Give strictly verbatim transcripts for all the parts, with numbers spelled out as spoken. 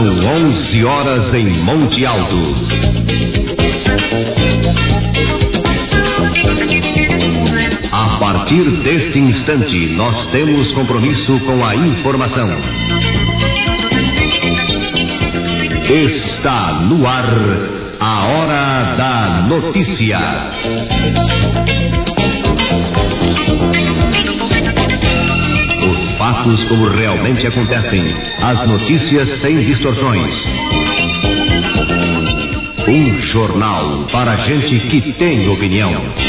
São onze horas em Monte Alto. A partir deste instante, nós temos compromisso com a informação. Está no ar a Hora da Notícia. Os fatos como realmente acontecem, as notícias sem distorções. Um jornal para gente que tem opinião.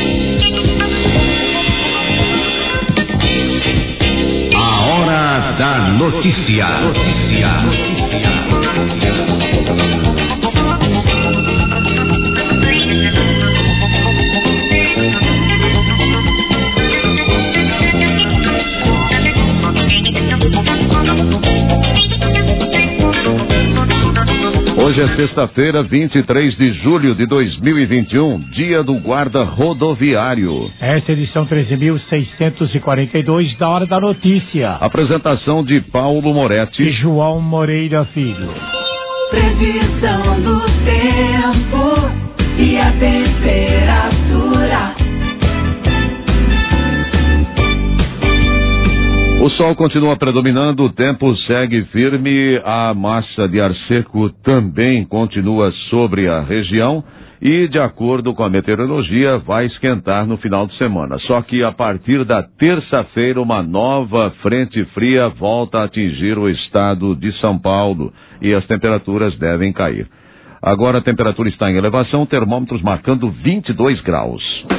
A Hora da Notícia. Notícia. Notícia. Hoje é sexta-feira, vinte e três de julho de dois mil e vinte e um, dia do guarda rodoviário. Essa é a edição treze mil seiscentos e quarenta e dois da Hora da Notícia. Apresentação de Paulo Moretti e João Moreira Filho. Previsão do tempo e a temperatura. O sol continua predominando, o tempo segue firme, a massa de ar seco também continua sobre a região e, de acordo com a meteorologia, vai esquentar no final de semana. Só que a partir da terça-feira, uma nova frente fria volta a atingir o estado de São Paulo e as temperaturas devem cair. Agora a temperatura está em elevação, termômetros marcando vinte e dois graus.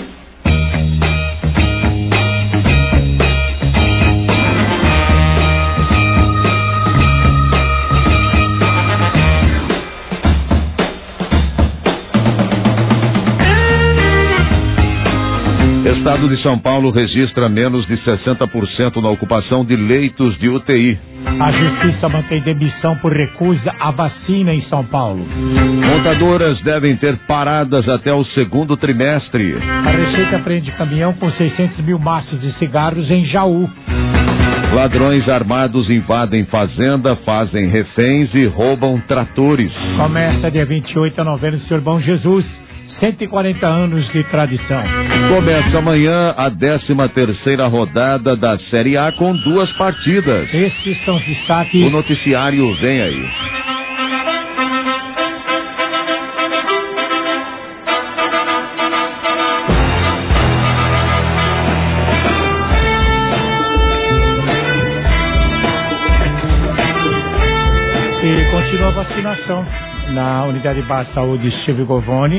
O estado de São Paulo registra menos de sessenta por cento na ocupação de leitos de U T I. A Justiça mantém demissão por recusa à vacina em São Paulo. Montadoras devem ter paradas até o segundo trimestre. A Receita prende caminhão com seiscentos mil maços de cigarros em Jaú. Ladrões armados invadem fazenda, fazem reféns e roubam tratores. Começa dia vinte e oito a novena do Senhor Bom Jesus. cento e quarenta anos de tradição. Começa amanhã a décima terceira rodada da Série A com duas partidas. Esses são os destaques. O noticiário vem aí. E continua a vacinação na Unidade Básica de Saúde Silvio Govoni.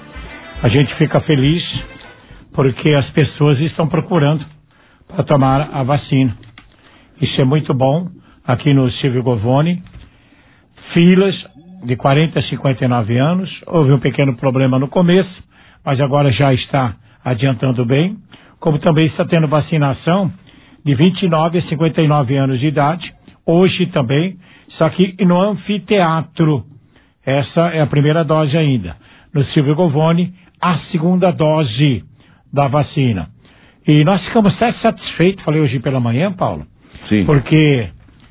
A gente fica feliz porque as pessoas estão procurando para tomar a vacina. Isso é muito bom aqui no Silvio Govoni. Filas de quarenta a cinquenta e nove anos. Houve um pequeno problema no começo, mas agora já está adiantando bem. Como também está tendo vacinação de vinte e nove a cinquenta e nove anos de idade. Hoje também, só que no anfiteatro. Essa é a primeira dose ainda. No Silvio Govoni, a segunda dose da vacina. E nós ficamos até satisfeitos, falei hoje pela manhã, Paulo. Sim. Porque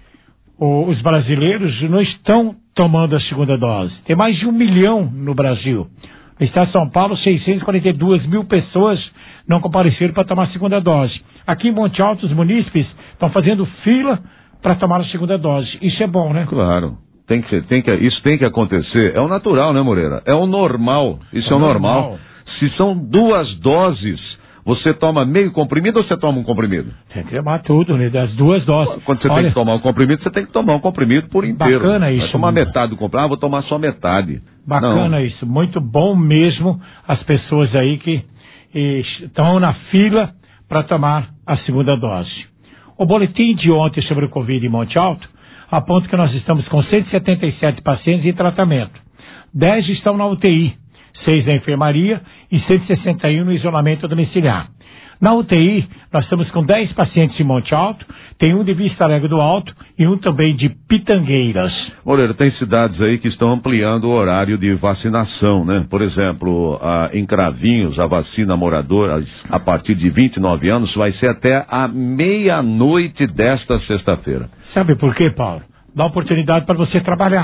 o, os brasileiros não estão tomando a segunda dose. Tem mais de um milhão no Brasil. No estado de São Paulo, seiscentos e quarenta e duas mil pessoas não compareceram para tomar a segunda dose. Aqui em Monte Alto, os munícipes estão fazendo fila para tomar a segunda dose. Isso é bom, né? Claro. Tem que, tem que, isso tem que acontecer. É o natural, né, Moreira? É o normal. Isso é, é o normal. normal. Se são duas doses, você toma meio comprimido ou você toma um comprimido? Tem que tomar tudo, né? Das duas doses. Quando você Olha, tem que tomar um comprimido, você tem que tomar um comprimido por inteiro. Bacana isso. Vai tomar metade do comprimido. Ah, vou tomar só metade. Bacana Não. isso. Muito bom mesmo as pessoas aí que e, estão na fila para tomar a segunda dose. O boletim de ontem sobre o Covid em Monte Alto aponta que nós estamos com cento e setenta e sete pacientes em tratamento. dez estão na U T I, seis na enfermaria e cento e sessenta e um no isolamento domiciliar. Na U T I, nós estamos com dez pacientes em Monte Alto, tem um de Vista Alegre do Alto e um também de Pitangueiras. Moreira, tem cidades aí que estão ampliando o horário de vacinação, né? Por exemplo, a, em Cravinhos, a vacina moradora a partir de vinte e nove anos vai ser até a meia-noite desta sexta-feira. Sabe por quê, Paulo? Dá oportunidade para você trabalhar.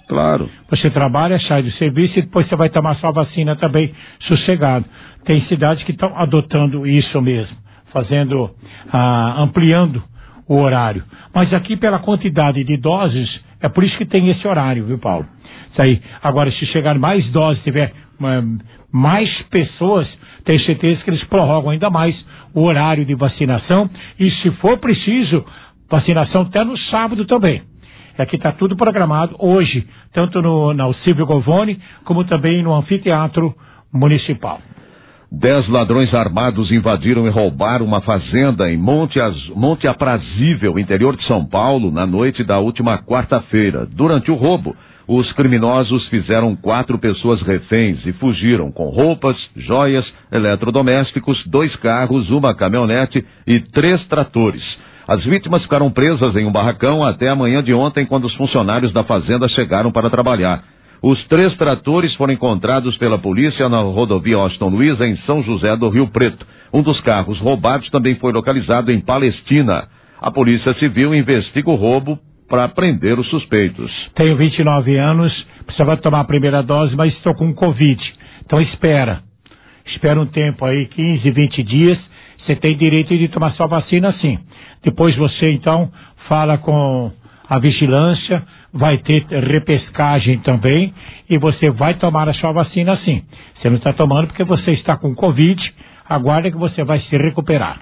Claro. Você trabalha, sai do serviço e depois você vai tomar sua vacina também sossegado. Tem cidades que estão adotando isso mesmo, fazendo, ah, ampliando o horário. Mas aqui, pela quantidade de doses, é por isso que tem esse horário, viu, Paulo? Isso aí. Agora, se chegar mais doses, tiver um, mais pessoas, tenho certeza que eles prorrogam ainda mais o horário de vacinação. E, se for preciso, vacinação até no sábado também. É que está tudo programado hoje, tanto no, no Silvio Govoni, como também no Anfiteatro Municipal. Dez ladrões armados invadiram e roubaram uma fazenda em Monte, Az... Monte Aprazível, interior de São Paulo, na noite da última quarta-feira. Durante o roubo, os criminosos fizeram quatro pessoas reféns e fugiram com roupas, joias, eletrodomésticos, dois carros, uma caminhonete e três tratores. As vítimas ficaram presas em um barracão até a manhã de ontem, quando os funcionários da fazenda chegaram para trabalhar. Os três tratores foram encontrados pela polícia na rodovia Austin Luiz, em São José do Rio Preto. Um dos carros roubados também foi localizado em Palestina. A Polícia Civil investiga o roubo para prender os suspeitos. Tenho vinte e nove anos, precisava tomar a primeira dose, mas estou com Covid. Então espera. Espera um tempo aí, quinze, vinte dias. Você tem direito de tomar sua vacina sim. Depois você, então, fala com a vigilância, vai ter repescagem também, e você vai tomar a sua vacina sim. Você não está tomando porque você está com Covid, aguarda que você vai se recuperar.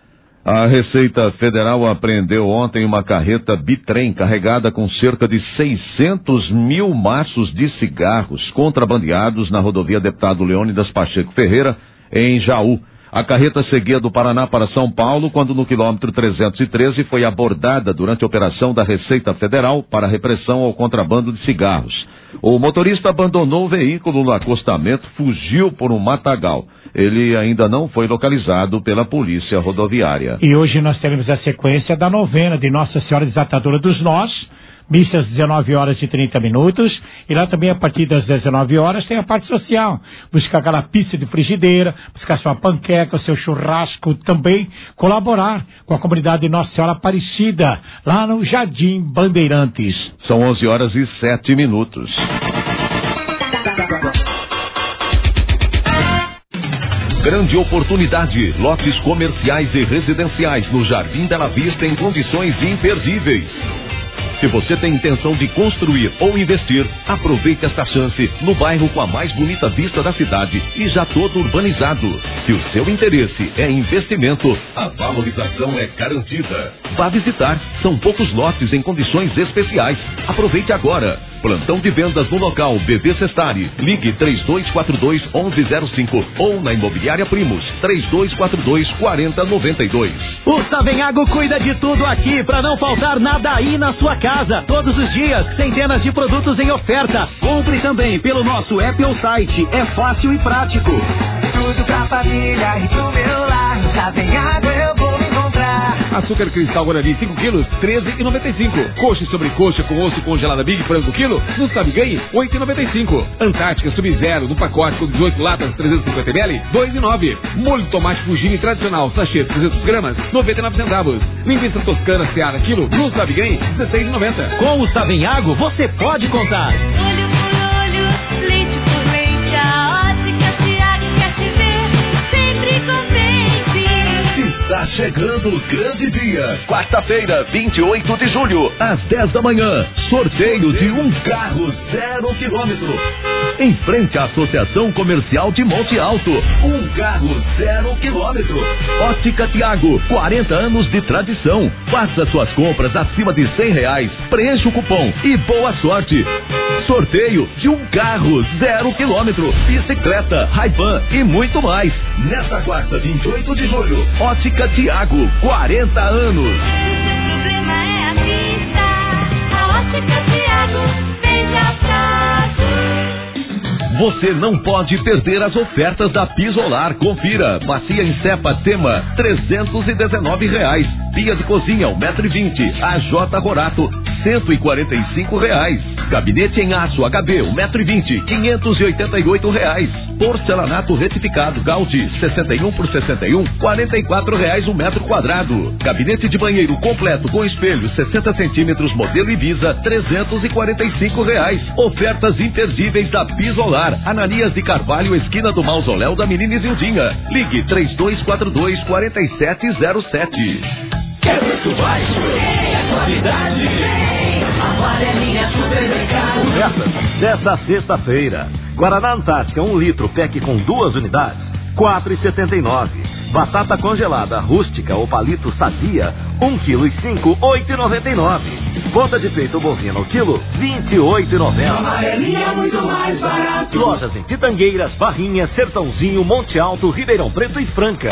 A Receita Federal apreendeu ontem uma carreta bitrem carregada com cerca de seiscentos mil maços de cigarros contrabandeados na rodovia Deputado Leônidas Pacheco Ferreira, em Jaú. A carreta seguia do Paraná para São Paulo, quando no quilômetro trezentos e treze foi abordada durante a operação da Receita Federal para repressão ao contrabando de cigarros. O motorista abandonou o veículo no acostamento, fugiu por um matagal. Ele ainda não foi localizado pela Polícia Rodoviária. E hoje nós teremos a sequência da novena de Nossa Senhora Desatadora dos Nós, missa às dezenove horas e trinta minutos, e lá também a partir das dezenove horas tem a parte social, buscar aquela pizza de frigideira, buscar sua panqueca, seu churrasco, também colaborar com a comunidade de Nossa Senhora Aparecida, lá no Jardim Bandeirantes. São onze horas e sete minutos. Grande oportunidade, lotes comerciais e residenciais no Jardim Bela Vista em condições imperdíveis. Se você tem intenção de construir ou investir, aproveite esta chance no bairro com a mais bonita vista da cidade e já todo urbanizado. Se o seu interesse é investimento, a valorização é garantida. Vá visitar, são poucos lotes em condições especiais. Aproveite agora. Plantão de vendas no local B B Sestari. Ligue três dois quatro dois, um um zero cinco ou na Imobiliária Primos três dois quatro dois, quatro zero nove dois. O Savenhago cuida de tudo aqui para não faltar nada aí na sua casa. Todos os dias, centenas de produtos em oferta. Compre também pelo nosso app ou site. É fácil e prático. Tudo pra família e pro meu lar. Savenhago eu vou encontrar. Açúcar cristal Guarani cinco quilos, treze reais e noventa e cinco. Coxa e sobrecoxa com osso congelada Big Frango quilo, no Sabe Ganhe, oito reais e noventa e cinco. Antártica Sub-Zero no pacote com dezoito latas, trezentos e cinquenta mililitros, dois reais e nove centavos. Molho de tomate Fugini tradicional, sachê trezentos gramas, noventa e nove centavos. Linguiça toscana Seara quilo, no Sabe Ganhe, dezesseis reais e noventa centavos. Com o Savenhago, você pode contar. Olho por olho, leite por leite, a ótica Tiago quer te ver sempre contente. Está chegando o grande dia. Quarta-feira, vinte e oito de julho, às dez da manhã. Sorteio de um carro zero quilômetro. Em frente à Associação Comercial de Monte Alto. Um carro zero quilômetro. Ótica Tiago, quarenta anos de tradição. Faça suas compras acima de cem reais. Preencha o cupom e boa sorte. Sorteio de um carro zero quilômetro. Bicicleta, Ray-Ban e muito mais. Nesta quarta, vinte e oito de julho, Ótica Tiago, quarenta anos. O problema é a vista. A ótica Tiago veja fácil. Você não pode perder as ofertas da Pisolar. Confira. Bacia em cepa Tema, trezentos e dezenove reais. Pia de cozinha, um metro e vinte. A J Rorato, cento e quarenta e cinco reais. Gabinete em aço H B, um metro e vinte, quinhentos e oitenta e oito reais. Porcelanato retificado Gaudi, sessenta e um por sessenta e um, quarenta e quatro reais um metro quadrado. Gabinete de banheiro completo com espelho, sessenta centímetros, modelo Ibiza, trezentos e quarenta e cinco reais. Ofertas imperdíveis da Pisolar, Ananias de Carvalho, esquina do Mausoléu da Menina Isildinha. Ligue três dois quatro dois, quatro sete zero sete. É preço baixo, é qualidade. Amarelinha Supermercado. Ofertas desta sexta-feira. Guaraná Antártica, um litro, pack com duas unidades, quatro reais e setenta e nove centavos. Batata congelada rústica ou palito sadia, um quilo e cinco, oito reais e noventa e nove centavos. Ponta de peito bovino ao quilo, vinte e oito reais e noventa centavos. Amarelinha é muito mais barato. Lojas em Pitangueiras, Barrinha, Sertãozinho, Monte Alto, Ribeirão Preto e Franca.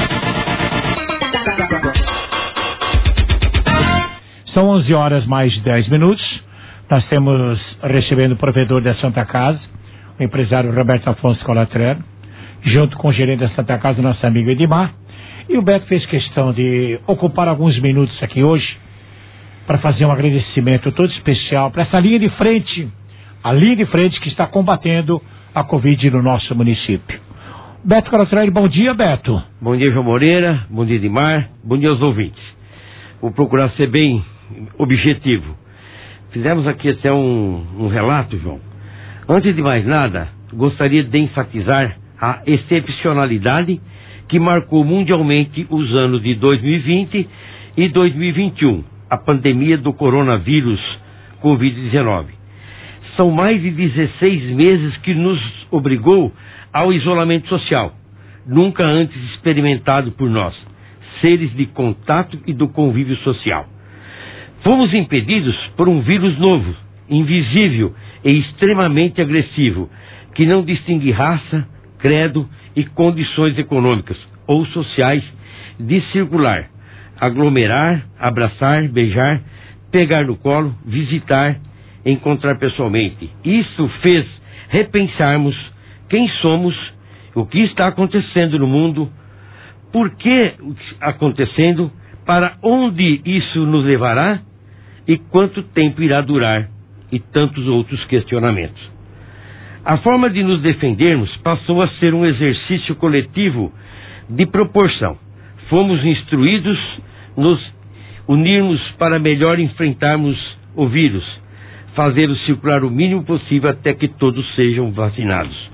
São onze horas mais dez minutos. Nós temos recebendo o provedor da Santa Casa, o empresário Roberto Afonso Colatrero, junto com o gerente da Santa Casa, nosso amigo Edmar. E o Beto fez questão de ocupar alguns minutos aqui hoje para fazer um agradecimento todo especial para essa linha de frente, a linha de frente que está combatendo a Covid no nosso município. Beto Colatrero, bom dia, Beto. Bom dia, João Moreira, bom dia, Edmar, bom dia aos ouvintes. Vou procurar ser bem objetivo. Fizemos aqui até um, um relato, João. Antes de mais nada, gostaria de enfatizar a excepcionalidade que marcou mundialmente os anos de dois mil e vinte e dois mil e vinte e um, a pandemia do coronavírus covid dezenove. São mais de dezesseis meses que nos obrigou ao isolamento social, nunca antes experimentado por nós, seres de contato e do convívio social. Fomos impedidos por um vírus novo, invisível e extremamente agressivo, que não distingue raça, credo e condições econômicas ou sociais de circular, aglomerar, abraçar, beijar, pegar no colo, visitar, encontrar pessoalmente. Isso fez repensarmos quem somos, o que está acontecendo no mundo, por que acontecendo, para onde isso nos levará e quanto tempo irá durar, e tantos outros questionamentos. A forma de nos defendermos passou a ser um exercício coletivo de proporção. Fomos instruídos nos unirmos para melhor enfrentarmos o vírus, fazê-lo circular o mínimo possível até que todos sejam vacinados.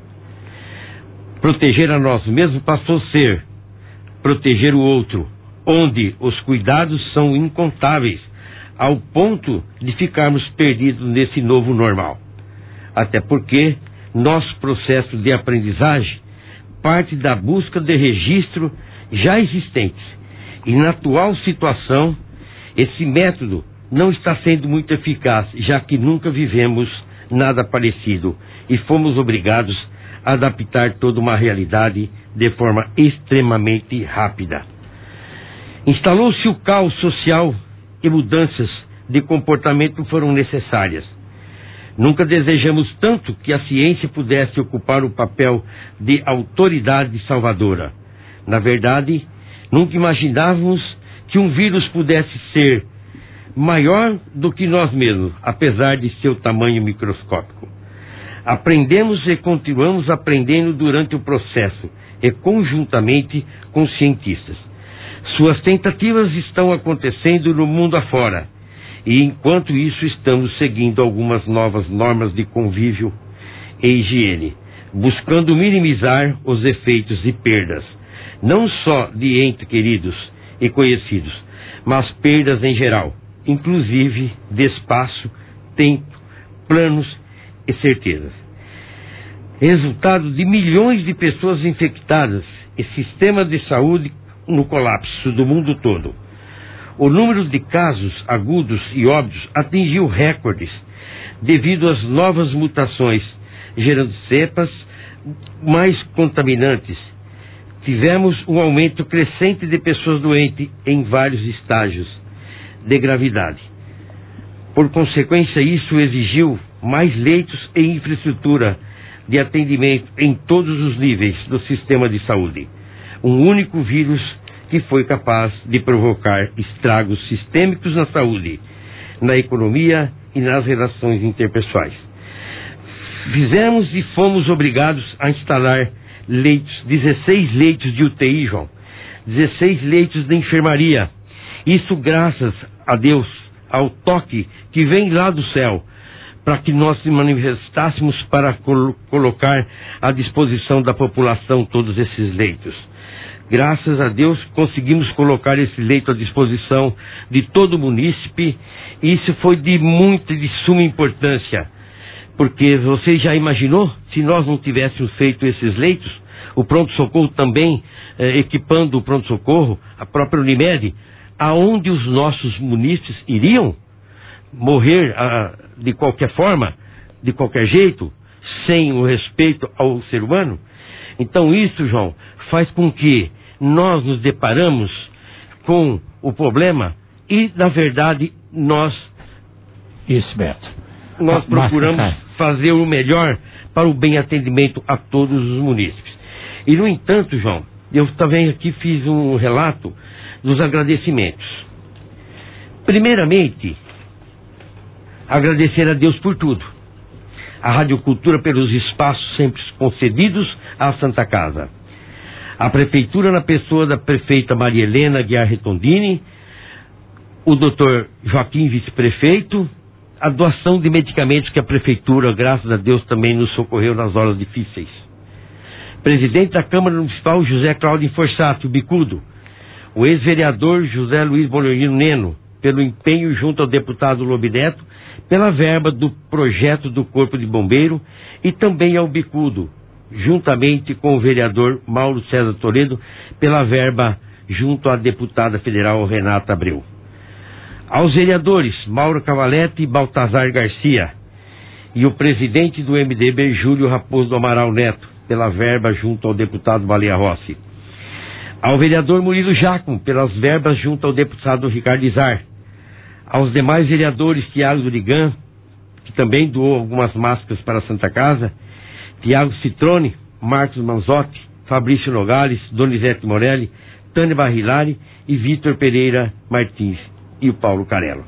Proteger a nós mesmos passou a ser proteger o outro, onde os cuidados são incontáveis, ao ponto de ficarmos perdidos nesse novo normal. Até porque nosso processo de aprendizagem parte da busca de registro já existentes. E na atual situação, esse método não está sendo muito eficaz, já que nunca vivemos nada parecido e fomos obrigados a adaptar toda uma realidade de forma extremamente rápida. Instalou-se o caos social e mudanças de comportamento foram necessárias. Nunca desejamos tanto que a ciência pudesse ocupar o papel de autoridade salvadora. Na verdade, nunca imaginávamos que um vírus pudesse ser maior do que nós mesmos, apesar de seu tamanho microscópico. Aprendemos e continuamos aprendendo durante o processo e conjuntamente com cientistas. Suas tentativas estão acontecendo no mundo afora, e enquanto isso estamos seguindo algumas novas normas de convívio e higiene, buscando minimizar os efeitos e perdas, não só de entes queridos e conhecidos, mas perdas em geral, inclusive de espaço, tempo, planos e certezas. Resultado de milhões de pessoas infectadas e sistema de saúde no colapso do mundo todo. O número de casos agudos e óbitos atingiu recordes devido às novas mutações, gerando cepas mais contaminantes. Tivemos um aumento crescente de pessoas doentes em vários estágios de gravidade. Por consequência, isso exigiu mais leitos e infraestrutura de atendimento em todos os níveis do sistema de saúde. Um único vírus que foi capaz de provocar estragos sistêmicos na saúde, na economia e nas relações interpessoais. Fizemos e fomos obrigados a instalar leitos, dezesseis leitos de U T I, João, dezesseis leitos de enfermaria. Isso graças a Deus, ao toque que vem lá do céu, para que nós se manifestássemos para col- colocar à disposição da população todos esses leitos. Graças a Deus conseguimos colocar esse leito à disposição de todo o munícipe, e isso foi de muita, de suma importância, porque você já imaginou se nós não tivéssemos feito esses leitos, o pronto-socorro também, eh, equipando o pronto-socorro, a própria Unimed, aonde os nossos munícipes iriam morrer ah, de qualquer forma, de qualquer jeito, sem o respeito ao ser humano? Então isso, João, faz com que nós nos deparamos com o problema e, na verdade, nós Isso, Beto. nós Ma- procuramos Marca, fazer o melhor para o bem atendimento a todos os munícipes. E, no entanto, João, eu também aqui fiz um relato dos agradecimentos. Primeiramente, agradecer a Deus por tudo. A Rádio Cultura pelos espaços sempre concedidos à Santa Casa. A Prefeitura na pessoa da prefeita Maria Helena Guiar Retondini, o doutor Joaquim, vice-prefeito, a doação de medicamentos que a Prefeitura, graças a Deus, também nos socorreu nas horas difíceis. Presidente da Câmara Municipal, José Cláudio Forsato, o Bicudo. O ex-vereador José Luiz Bolorino Neno, pelo empenho junto ao deputado Lobineto, pela verba do projeto do Corpo de Bombeiro, e também ao Bicudo, juntamente com o vereador Mauro César Toledo, pela verba junto à deputada federal Renata Abreu. Aos vereadores Mauro Cavalete e Baltazar Garcia, e o presidente do M D B, Júlio Raposo do Amaral Neto, pela verba junto ao deputado Baleia Rossi. Ao vereador Murilo Jacomo, pelas verbas junto ao deputado Ricardo Izar. Aos demais vereadores, Tiago Durigan, que também doou algumas máscaras para a Santa Casa, Tiago Citrone, Marcos Manzotti, Fabrício Nogales, Donizete Morelli, Tânia Barrilari e Vitor Pereira Martins e o Paulo Carello.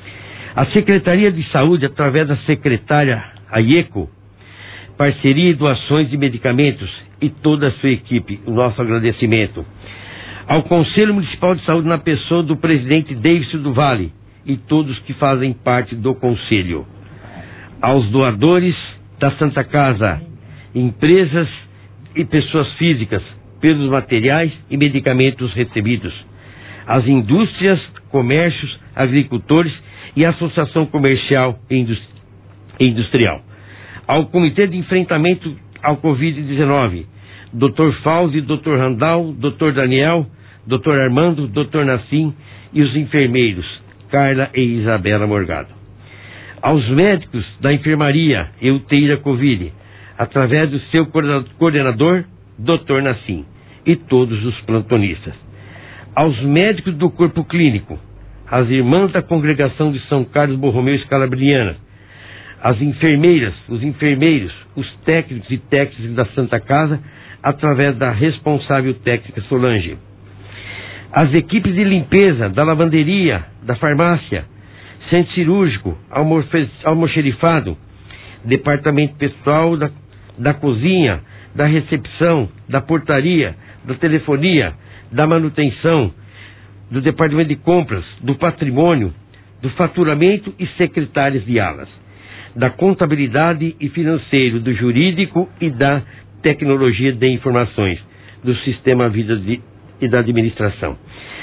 A Secretaria de Saúde, através da secretária Aieco, parceria e doações de medicamentos, e toda a sua equipe, o nosso agradecimento. Ao Conselho Municipal de Saúde, na pessoa do presidente Davidson do Vale, e todos que fazem parte do Conselho. Aos doadores da Santa Casa, empresas e pessoas físicas, pelos materiais e medicamentos recebidos. Às indústrias, comércios, agricultores e Associação Comercial e Industrial. Ao Comitê de Enfrentamento ao covid dezenove, doutor Fauzi, doutor Randall, doutor Daniel, doutor Armando, doutor Nassim e os enfermeiros, Carla e Isabela Morgado. Aos médicos da enfermaria e U T I da Covid, através do seu coordenador, doutor Nassim, e todos os plantonistas. Aos médicos do corpo clínico, as irmãs da congregação de São Carlos Borromeu Scalabriana, as enfermeiras, os enfermeiros, os técnicos e técnicas da Santa Casa, através da responsável técnica Solange. As equipes de limpeza, da lavanderia, da farmácia, centro cirúrgico, almofe- almoxerifado, departamento pessoal da, da cozinha, da recepção, da portaria, da telefonia, da manutenção, do departamento de compras, do patrimônio, do faturamento e secretárias de alas, da contabilidade e financeiro, do jurídico e da tecnologia de informações, do sistema vida de, e da administração.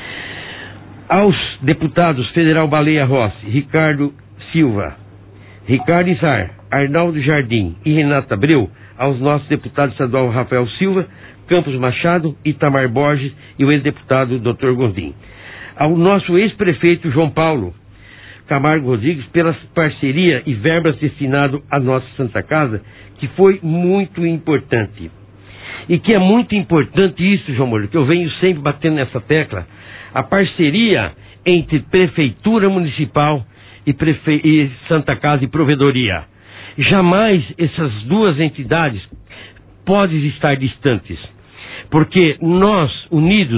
Aos deputados Federal Baleia Rossi, Ricardo Silva, Ricardo Izar, Arnaldo Jardim e Renata Abreu, aos nossos deputados estadual Rafael Silva, Campos Machado, Itamar Borges e o ex-deputado doutor Gondim. Ao nosso ex-prefeito João Paulo Camargo Rodrigues, pela parceria e verbas destinado à nossa Santa Casa, que foi muito importante. E que é muito importante isso, João Moura, que eu venho sempre batendo nessa tecla, a parceria entre Prefeitura Municipal e, prefe... e Santa Casa e Provedoria. Jamais essas duas entidades podem estar distantes, porque nós, unidos,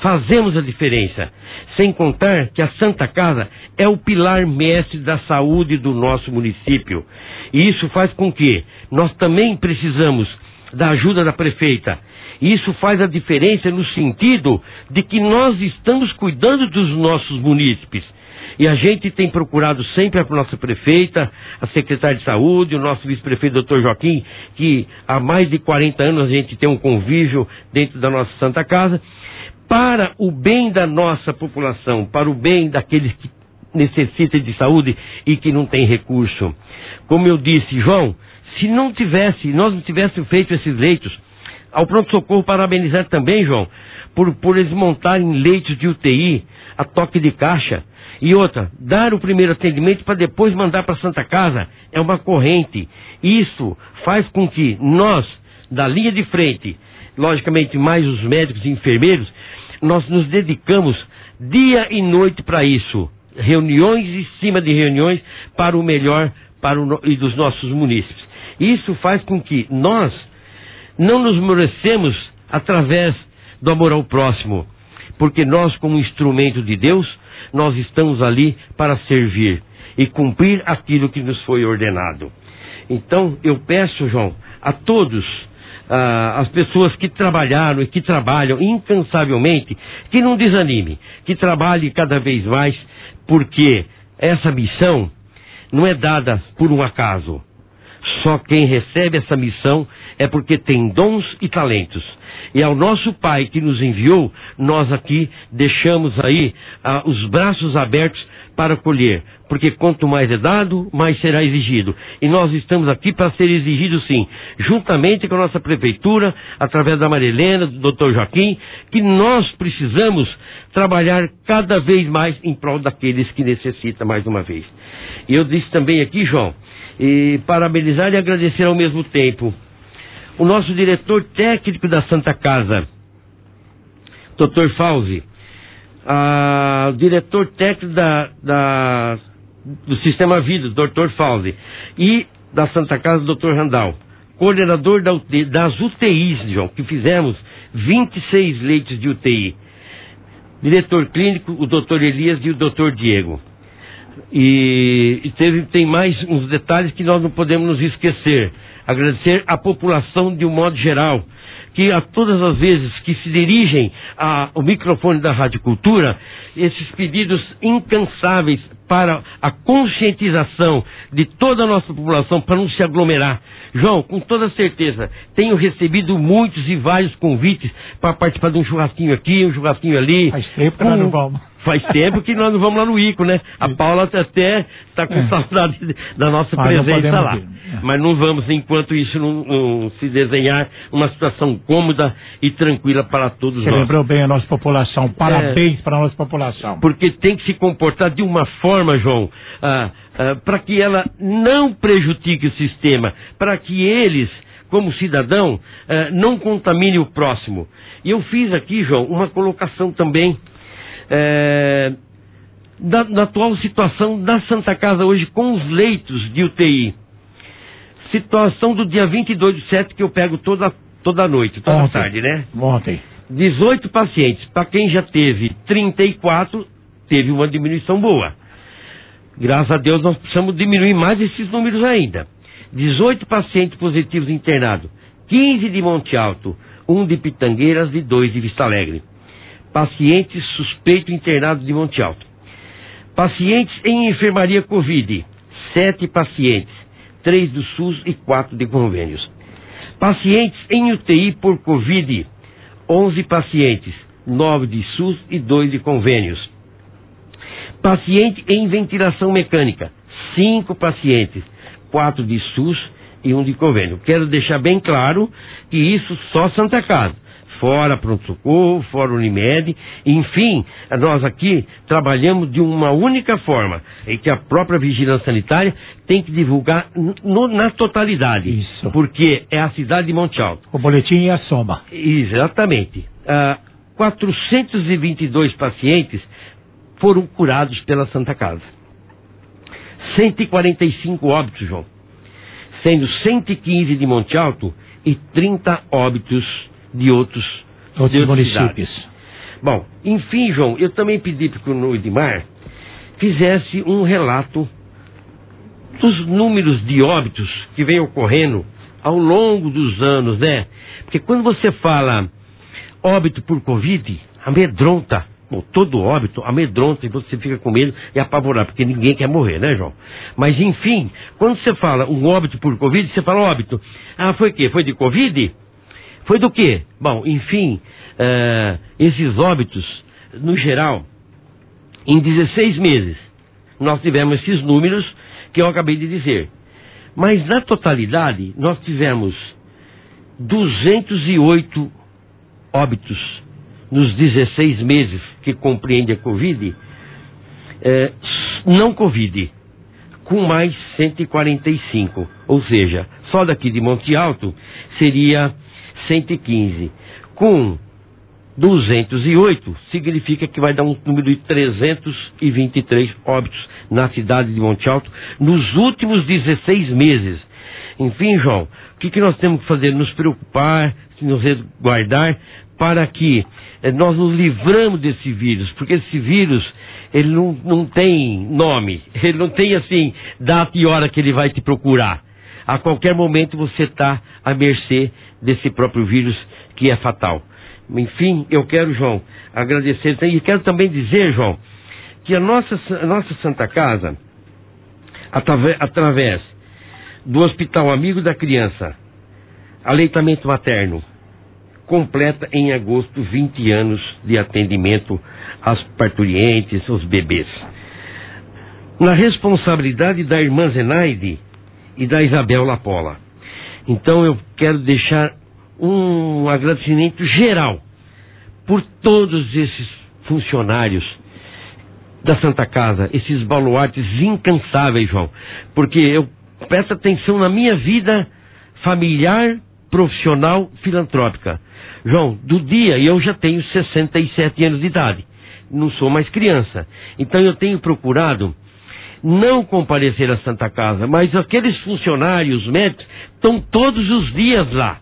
fazemos a diferença. Sem contar que a Santa Casa é o pilar mestre da saúde do nosso município. E isso faz com que nós também precisamos da ajuda da prefeita. Isso faz a diferença no sentido de que nós estamos cuidando dos nossos munícipes. E a gente tem procurado sempre a nossa prefeita, a secretária de saúde, o nosso vice-prefeito, doutor Joaquim, que há mais de quarenta anos a gente tem um convívio dentro da nossa Santa Casa, para o bem da nossa população, para o bem daqueles que necessitam de saúde e que não têm recurso. Como eu disse, João, se não tivesse, nós não tivéssemos feito esses leitos, ao pronto-socorro parabenizar também, João, por, por eles montarem leitos de U T I a toque de caixa. E outra, dar o primeiro atendimento para depois mandar para a Santa Casa é uma corrente. Isso faz com que nós, da linha de frente, logicamente mais os médicos e enfermeiros, nós nos dedicamos dia e noite para isso. Reuniões em cima de reuniões para o melhor para o, e dos nossos munícipes. Isso faz com que nós não nos merecemos através do amor ao próximo, porque nós, como instrumento de Deus, nós estamos ali para servir e cumprir aquilo que nos foi ordenado. Então, eu peço, João, a todos, ah, as pessoas que trabalharam e que trabalham incansavelmente, que não desanime, que trabalhe cada vez mais, porque essa missão não é dada por um acaso. Só quem recebe essa missão é porque tem dons e talentos. E ao nosso Pai que nos enviou, nós aqui deixamos aí ah, os braços abertos para colher. Porque quanto mais é dado, mais será exigido. E nós estamos aqui para ser exigidos sim, juntamente com a nossa prefeitura, através da Maria Helena, do doutor Joaquim, que nós precisamos trabalhar cada vez mais em prol daqueles que necessitam mais uma vez. E eu disse também aqui, João, e parabenizar e agradecer ao mesmo tempo o nosso diretor técnico da Santa Casa, doutor Fauzi, a, o diretor técnico da, da, do Sistema Vida, doutor Fauzi, e da Santa Casa, doutor Randall, coordenador da U T I, das U T Is, João, que fizemos vinte e seis leitos de U T I, diretor clínico, o doutor Elias e o doutor Diego. E, e teve, tem mais uns detalhes que nós não podemos nos esquecer. Agradecer à população de um modo geral, que a todas as vezes que se dirigem ao microfone da Rádio Cultura, esses pedidos incansáveis para a conscientização de toda a nossa população para não se aglomerar. João, com toda certeza, tenho recebido muitos e vários convites para participar de um churrasquinho aqui, um churrasquinho ali. Faz tempo que nós não vamos. Faz tempo que nós não vamos lá no Ico, né? A Paula até está com é. saudade da nossa Mas presença lá. Ir. É. Mas não vamos, enquanto isso não, não se desenhar uma situação cômoda e tranquila para todos Você nós. Você lembrou bem a nossa população. Parabéns é. para a nossa população. Porque tem que se comportar de uma forma, João, ah, ah, para que ela não prejudique o sistema, para que eles, como cidadão, ah, não contamine o próximo. E eu fiz aqui, João, uma colocação também É, da, da atual situação da Santa Casa hoje com os leitos de U T I. Situação do dia vinte e dois do sete que eu pego toda, toda noite, toda ontem, tarde, né? Ontem. dezoito pacientes. Para quem já teve trinta e quatro, teve uma diminuição boa. Graças a Deus nós precisamos diminuir mais esses números ainda. dezoito pacientes positivos internados, quinze de Monte Alto, um de Pitangueiras e dois de Vista Alegre. Pacientes suspeitos internados de Monte Alto. Pacientes em enfermaria Covid, sete pacientes, três do SUS e quatro de convênios. Pacientes em U T I por Covid, onze pacientes, nove de SUS e dois de convênios. Paciente em ventilação mecânica, cinco pacientes, quatro de SUS e um de convênio. Quero deixar bem claro que isso só Santa Casa. Fora pronto-socorro, fora Unimed, enfim, nós aqui trabalhamos de uma única forma, em que a própria vigilância sanitária tem que divulgar no, na totalidade, Isso. porque é a cidade de Monte Alto. O boletim e a soma. Exatamente. Ah, quatrocentos e vinte e dois pacientes foram curados pela Santa Casa. cento e quarenta e cinco óbitos, João, sendo cento e quinze de Monte Alto e trinta óbitos de outros, outros de outras municípios. cidades. Bom, enfim, João, eu também pedi para que o Edmar fizesse um relato dos números de óbitos que vem ocorrendo ao longo dos anos, né? Porque quando você fala óbito por Covid, amedronta. Bom, todo óbito amedronta e você fica com medo e apavorado, porque ninguém quer morrer, né, João? Mas, enfim, quando você fala um óbito por Covid, você fala óbito. Ah, foi o quê? Foi de Covid? Foi do quê? Bom, enfim, uh, esses óbitos, no geral, em dezesseis meses, nós tivemos esses números que eu acabei de dizer. Mas, na totalidade, nós tivemos duzentos e oito óbitos nos dezesseis meses que compreende a Covid, é, não Covid, com mais cento e quarenta e cinco. Ou seja, só daqui de Monte Alto seria cento e quinze. Com duzentos e oito, significa que vai dar um número de trezentos e vinte e três óbitos na cidade de Monte Alto nos últimos dezesseis meses. Enfim, João, o que, que nós temos que fazer? Nos preocupar, nos resguardar, para que eh, nós nos livramos desse vírus, porque esse vírus, ele não, não tem nome, ele não tem, assim, data e hora que ele vai te procurar. A qualquer momento você está à mercê desse próprio vírus que é fatal. Enfim, eu quero, João, agradecer, e quero também dizer, João, que a nossa, a nossa Santa Casa, através, através do Hospital Amigo da Criança, aleitamento materno, completa em agosto vinte anos de atendimento às parturientes, aos bebês. Na responsabilidade da irmã Zenaide e da Isabel Lapola. Então eu quero deixar um agradecimento geral por todos esses funcionários da Santa Casa, esses baluartes incansáveis, João, porque eu presto atenção na minha vida familiar, profissional, filantrópica. João, do dia, e eu já tenho sessenta e sete anos de idade, não sou mais criança, então eu tenho procurado não comparecer à Santa Casa, mas aqueles funcionários médicos estão todos os dias lá,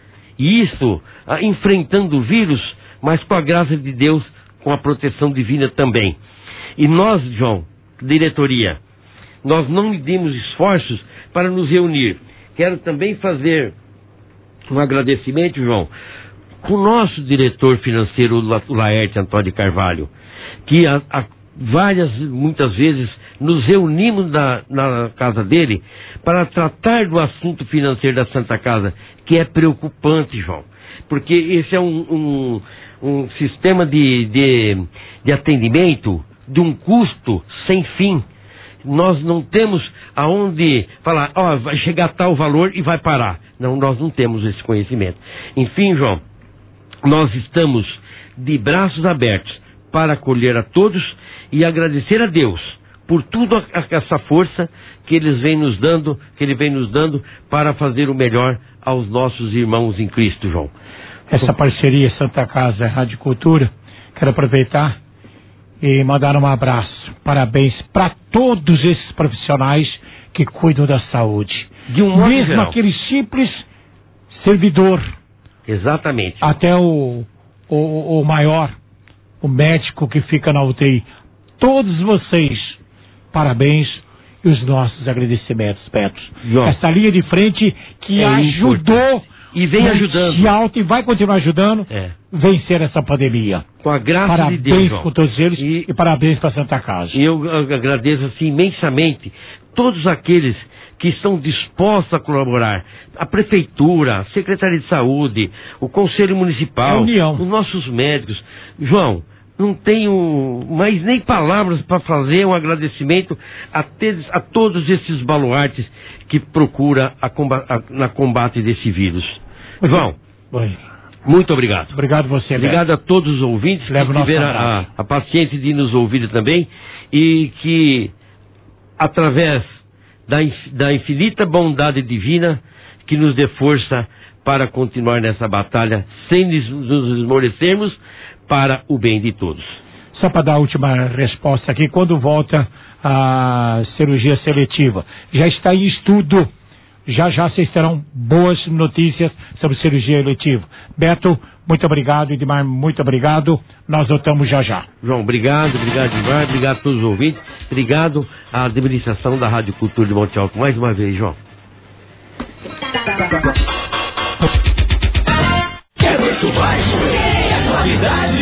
e isso, ah, enfrentando o vírus, mas com a graça de Deus, com a proteção divina também. E nós, João, diretoria, nós não medimos esforços para nos reunir. Quero também fazer um agradecimento, João, com o nosso diretor financeiro, o Laerte Antônio de Carvalho, que a, a várias, muitas vezes, nos reunimos na, na casa dele para tratar do assunto financeiro da Santa Casa, que é preocupante, João, porque esse é um, um, um sistema de, de, de atendimento de um custo sem fim. Nós não temos aonde falar, ó, oh, vai chegar tal valor e vai parar. Não, nós não temos esse conhecimento. Enfim, João, nós estamos de braços abertos para acolher a todos e agradecer a Deus por tudo essa força que eles vêm nos dando, que Ele vem nos dando para fazer o melhor aos nossos irmãos em Cristo, João. Essa parceria Santa Casa Rádio Cultura, quero aproveitar e mandar um abraço, parabéns para todos esses profissionais que cuidam da saúde. De um modo Mesmo geral. aquele simples servidor. Exatamente. Até o, o, o maior, o médico que fica na U T I. Todos vocês, parabéns e os nossos agradecimentos, Beto. João, essa linha de frente que é ajudou importante. E vem ajudando. De alto e vai continuar ajudando é. vencer essa pandemia. Com a graça parabéns de Deus, Parabéns João. com todos eles e, e parabéns para Santa Casa. E eu agradeço assim imensamente todos aqueles que estão dispostos a colaborar. A Prefeitura, a Secretaria de Saúde, o Conselho Municipal, a União, os nossos médicos. João, não tenho mais nem palavras para fazer um agradecimento a, teres, a todos esses baluartes que procura a comba, a, na combate desse vírus. Oi. João, Oi. muito obrigado. Obrigado você, Obrigado Beto. a todos os ouvintes Leva que tiveram a, a paciência de nos ouvir também e que, através da, da infinita bondade divina, que nos dê força para continuar nessa batalha sem nos esmorecermos para o bem de todos. Só para dar a última resposta aqui, quando volta a cirurgia seletiva, já está em estudo já já vocês terão boas notícias sobre cirurgia eletiva. Beto, muito obrigado, Edmar, muito obrigado. Nós voltamos já já. João, obrigado, obrigado, Edmar, obrigado a todos os ouvintes, obrigado à administração da Rádio Cultura de Monte Alto mais uma vez, João. Quer muito mais? É qualidade.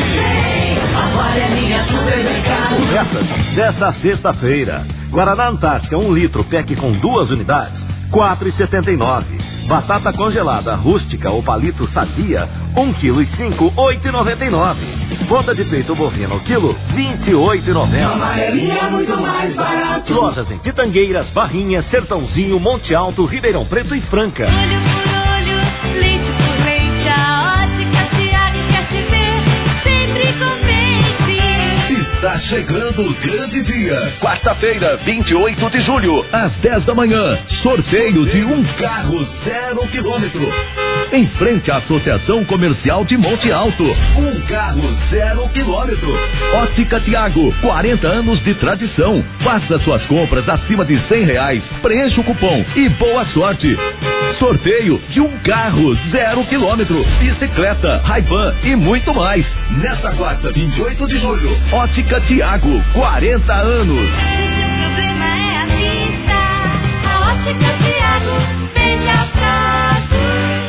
Agora é minha supermercado. Ofertas desta sexta-feira. Guaraná Antártica, um litro, pack com duas unidades, quatro reais e setenta e nove centavos. Batata congelada rústica ou palito sadia, um quilo e cinco, oito reais e noventa e nove centavos. Ponta de peito bovino, quilo, vinte e oito reais e noventa centavos. Amarelinha é muito mais barato. Lojas em Pitangueiras, Barrinha, Sertãozinho, Monte Alto, Ribeirão Preto e Franca. Olho por olho, leite por leite, a ótica Tiago quer te ver, sempre contente. Está chegando o grande dia. Quarta-feira, vinte e oito de julho, às dez da manhã. Sorteio de um carro zero quilômetro. Em frente à Associação Comercial de Monte Alto. Um carro zero quilômetro. Ótica Tiago, quarenta anos de tradição. Faça suas compras acima de cem reais. Preencha o cupom e boa sorte. Sorteio de um carro zero quilômetro. Bicicleta, Ray-Ban e muito mais. Nesta quarta, vinte e oito de julho. Ótica Tiago, quarenta anos. O problema é a vista, a ótica Tiago vende a prazo.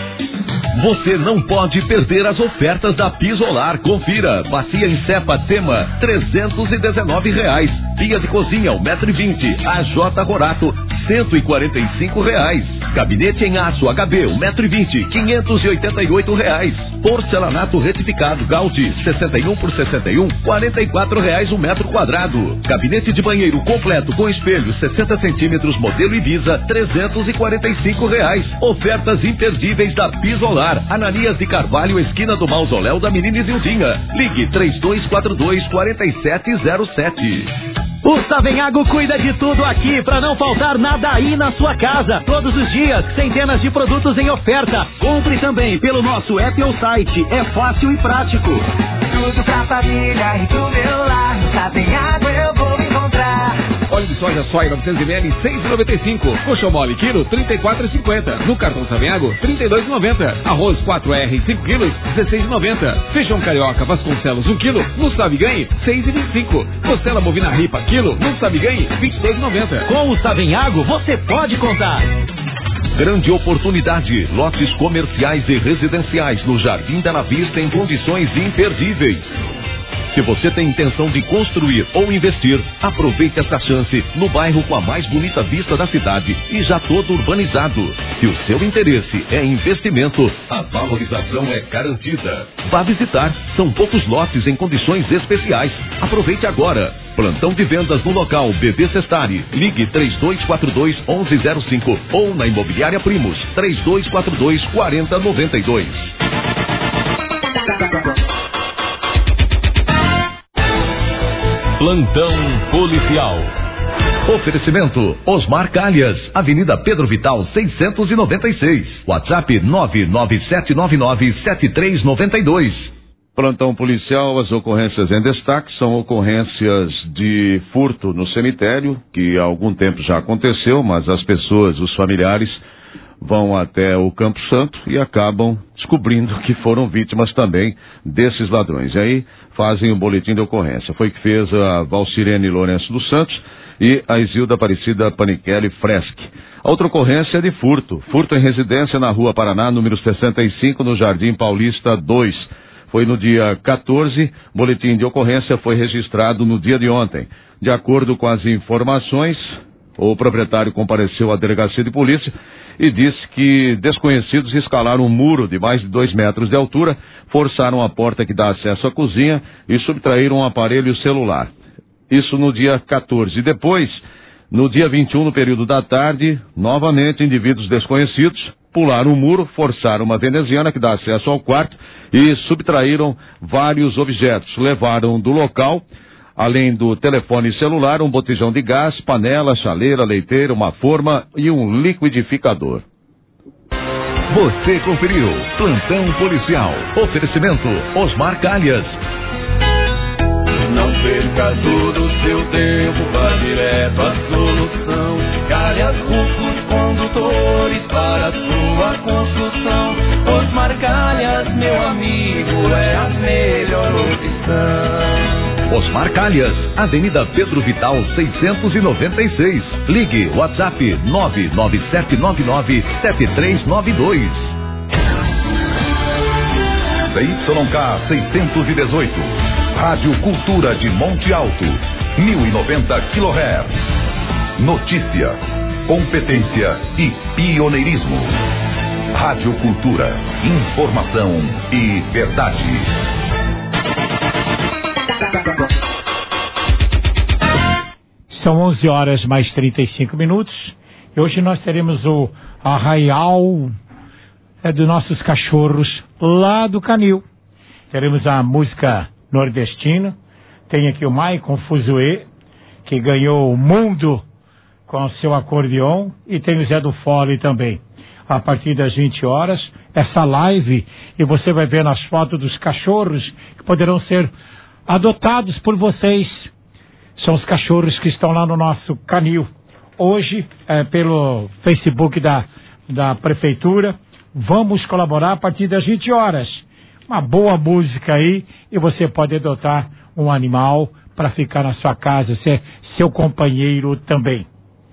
Você não pode perder as ofertas da Pisolar. Confira. Bacia em cepa Tema, trezentos e dezenove reais. Pia de cozinha, um metro e vinte. A J Rorato, cento e quarenta e cinco reais. Gabinete em aço H B, um metro e vinte, quinhentos e oitenta e oito reais. Porcelanato retificado Gaudi, sessenta e um por sessenta e um, quarenta e quatro reais o um metro quadrado. Gabinete de banheiro completo com espelho, sessenta centímetros, modelo Ibiza, trezentos e quarenta e cinco reais. Ofertas imperdíveis da Pisolar. Ananias de Carvalho, esquina do Mausoléu da Menina Isildinha. Ligue três dois quatro dois, quatro sete zero sete. O Savenhago cuida de tudo aqui pra não faltar nada aí na sua casa. Todos os dias, centenas de produtos em oferta. Compre também pelo nosso app ou site. É fácil e prático. Tudo pra família e pro meu lar. No Savenhago eu vou me encontrar. Óleo de soja soia novecentos mililitros, seis reais e noventa e cinco centavos. Coxão mole, quilo, trinta e quatro reais e cinquenta centavos. No cartão Savenhago, trinta e dois reais e noventa centavos. Arroz quatro R, cinco quilos, dezesseis reais e noventa centavos. Feijão carioca Vasconcelos, um quilo, no Sabe Ganhe, seis reais e vinte e cinco centavos. Costela bovina ripa, quilo, no Sabe Ganhe, vinte e dois reais e noventa centavos. Com o Savenhago, você pode contar. Grande oportunidade. Lotes comerciais e residenciais no Jardim Bela Vista em condições imperdíveis. Se você tem intenção de construir ou investir, aproveite esta chance no bairro com a mais bonita vista da cidade e já todo urbanizado. Se o seu interesse é investimento, a valorização é garantida. Vá visitar, são poucos lotes em condições especiais. Aproveite agora. Plantão de vendas no local B B Sestari. Ligue três dois quatro dois, onze zero cinco ou na Imobiliária Primos três dois quatro dois, quatro zero nove dois. Plantão policial. Oferecimento Osmar Calhas, Avenida Pedro Vital seiscentos e noventa e seis. WhatsApp nove nove sete nove nove sete três nove dois. Plantão policial, as ocorrências em destaque são ocorrências de furto no cemitério, que há algum tempo já aconteceu, mas as pessoas, os familiares, vão até o Campo Santo e acabam descobrindo que foram vítimas também desses ladrões. E aí fazem o boletim de ocorrência. Foi o que fez a Valcirene Lourenço dos Santos e a Isilda Aparecida Panichelli Freschi. A outra ocorrência é de furto. Furto em residência na Rua Paraná, número sessenta e cinco, no Jardim Paulista dois. Foi no dia quatorze, boletim de ocorrência foi registrado no dia de ontem. De acordo com as informações, o proprietário compareceu à delegacia de polícia e disse que desconhecidos escalaram um muro de mais de dois metros de altura, forçaram a porta que dá acesso à cozinha e subtraíram um aparelho celular. Isso no dia quatorze. Depois, no dia vinte e um, no período da tarde, novamente indivíduos desconhecidos pularam o muro, forçaram uma veneziana que dá acesso ao quarto e subtraíram vários objetos. Levaram do local, além do telefone celular, um botijão de gás, panela, chaleira, leiteira, uma forma e um liquidificador. Você conferiu Plantão Policial. Oferecimento Osmar Calhas. Não perca todo o seu tempo, vá direto à solução. Calhas Rufos Condutores para a sua construção. Osmar Calhas, meu amigo, é a melhor opção. Osmar Calhas, Avenida Pedro Vital seiscentos e noventa e seis. Ligue WhatsApp nove nove sete nove nove sete três nove dois. C Y K seiscentos e dezoito. Rádio Cultura de Monte Alto, mil e noventa quilohertz. Notícia, competência e pioneirismo. Rádio Cultura, informação e verdade. São onze horas mais trinta e cinco minutos. E hoje nós teremos o arraial é, dos nossos cachorros lá do Canil. Teremos a música nordestina. Tem aqui o Maicon Fuzue, que ganhou o mundo com seu acordeon. E tem o Zé do Fole também. A partir das vinte horas, essa live. E você vai ver nas fotos dos cachorros que poderão ser adotados por vocês. São os cachorros que estão lá no nosso canil. Hoje, é, pelo Facebook da, da Prefeitura, vamos colaborar a partir das vinte horas. Uma boa música aí e você pode adotar um animal para ficar na sua casa, ser seu companheiro também.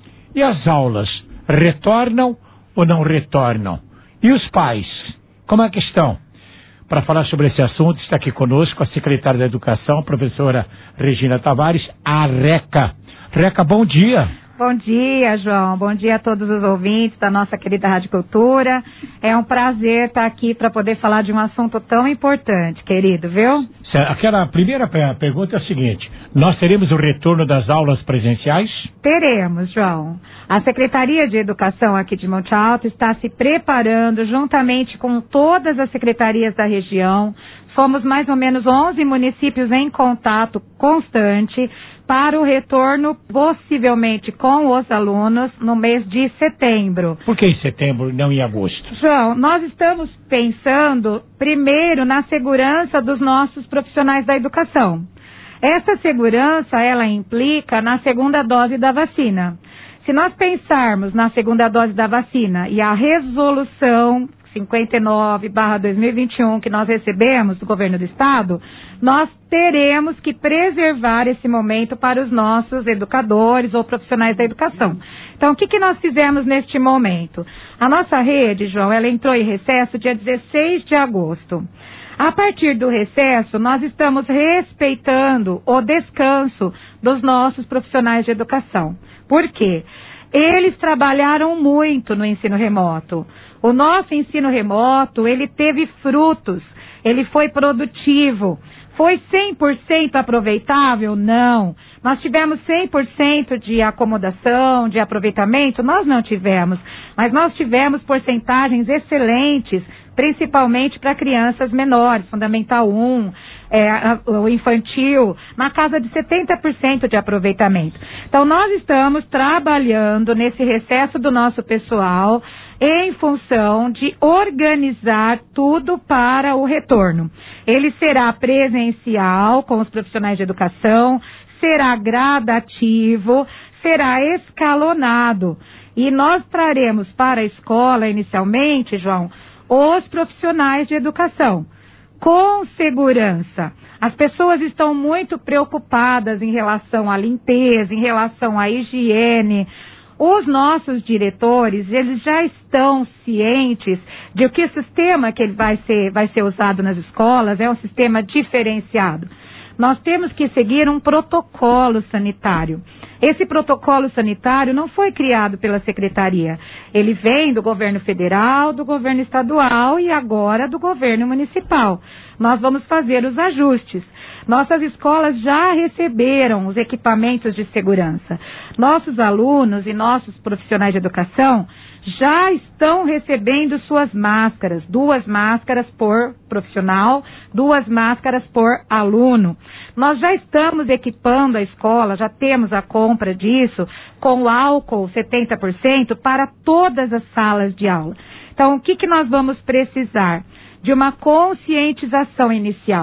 E as aulas, retornam ou não retornam? E os pais, como é que estão? Para falar sobre esse assunto, está aqui conosco a secretária da Educação, a professora Regina Tavares, a Reca. Reca, bom dia. Bom dia, João. Bom dia a todos os ouvintes da nossa querida Rádio Cultura. É um prazer estar aqui para poder falar de um assunto tão importante, querido, viu? Aquela primeira pergunta é a seguinte: nós teremos o retorno das aulas presenciais? Teremos, João. A Secretaria de Educação aqui de Monte Alto está se preparando juntamente com todas as secretarias da região. Somos mais ou menos onze municípios em contato constante para o retorno, possivelmente com os alunos, no mês de setembro. Por que em setembro e não em agosto? João, nós estamos pensando primeiro na segurança dos nossos profissionais da educação. Essa segurança, ela implica na segunda dose da vacina. Se nós pensarmos na segunda dose da vacina e a resolução cinquenta e nove barra dois mil e vinte e um que nós recebemos do governo do estado, nós teremos que preservar esse momento para os nossos educadores ou profissionais da educação. Então, o que, que nós fizemos neste momento? A nossa rede, João, ela entrou em recesso dia dezesseis de agosto. A partir do recesso, nós estamos respeitando o descanso dos nossos profissionais de educação. Por quê? Eles trabalharam muito no ensino remoto. O nosso ensino remoto, ele teve frutos, ele foi produtivo. Foi cem por cento aproveitável? Não. Nós tivemos cem por cento de acomodação, de aproveitamento? Nós não tivemos. Mas nós tivemos porcentagens excelentes, principalmente para crianças menores, Fundamental um, é, o infantil, na casa de setenta por cento de aproveitamento. Então, nós estamos trabalhando nesse recesso do nosso pessoal em função de organizar tudo para o retorno. Ele será presencial com os profissionais de educação, será gradativo, será escalonado. E nós traremos para a escola, inicialmente, João, os profissionais de educação, com segurança. As pessoas estão muito preocupadas em relação à limpeza, em relação à higiene. Os nossos diretores, eles já estão cientes de que o sistema que ele vai ser, vai ser usado nas escolas é um sistema diferenciado. Nós temos que seguir um protocolo sanitário. Esse protocolo sanitário não foi criado pela Secretaria. Ele vem do governo federal, do governo estadual e agora do governo municipal. Nós vamos fazer os ajustes. Nossas escolas já receberam os equipamentos de segurança. Nossos alunos e nossos profissionais de educação já estão recebendo suas máscaras, duas máscaras por profissional, duas máscaras por aluno. Nós já estamos equipando a escola, já temos a compra disso, com álcool setenta por cento para todas as salas de aula. Então, o que, que nós vamos precisar? De uma conscientização inicial.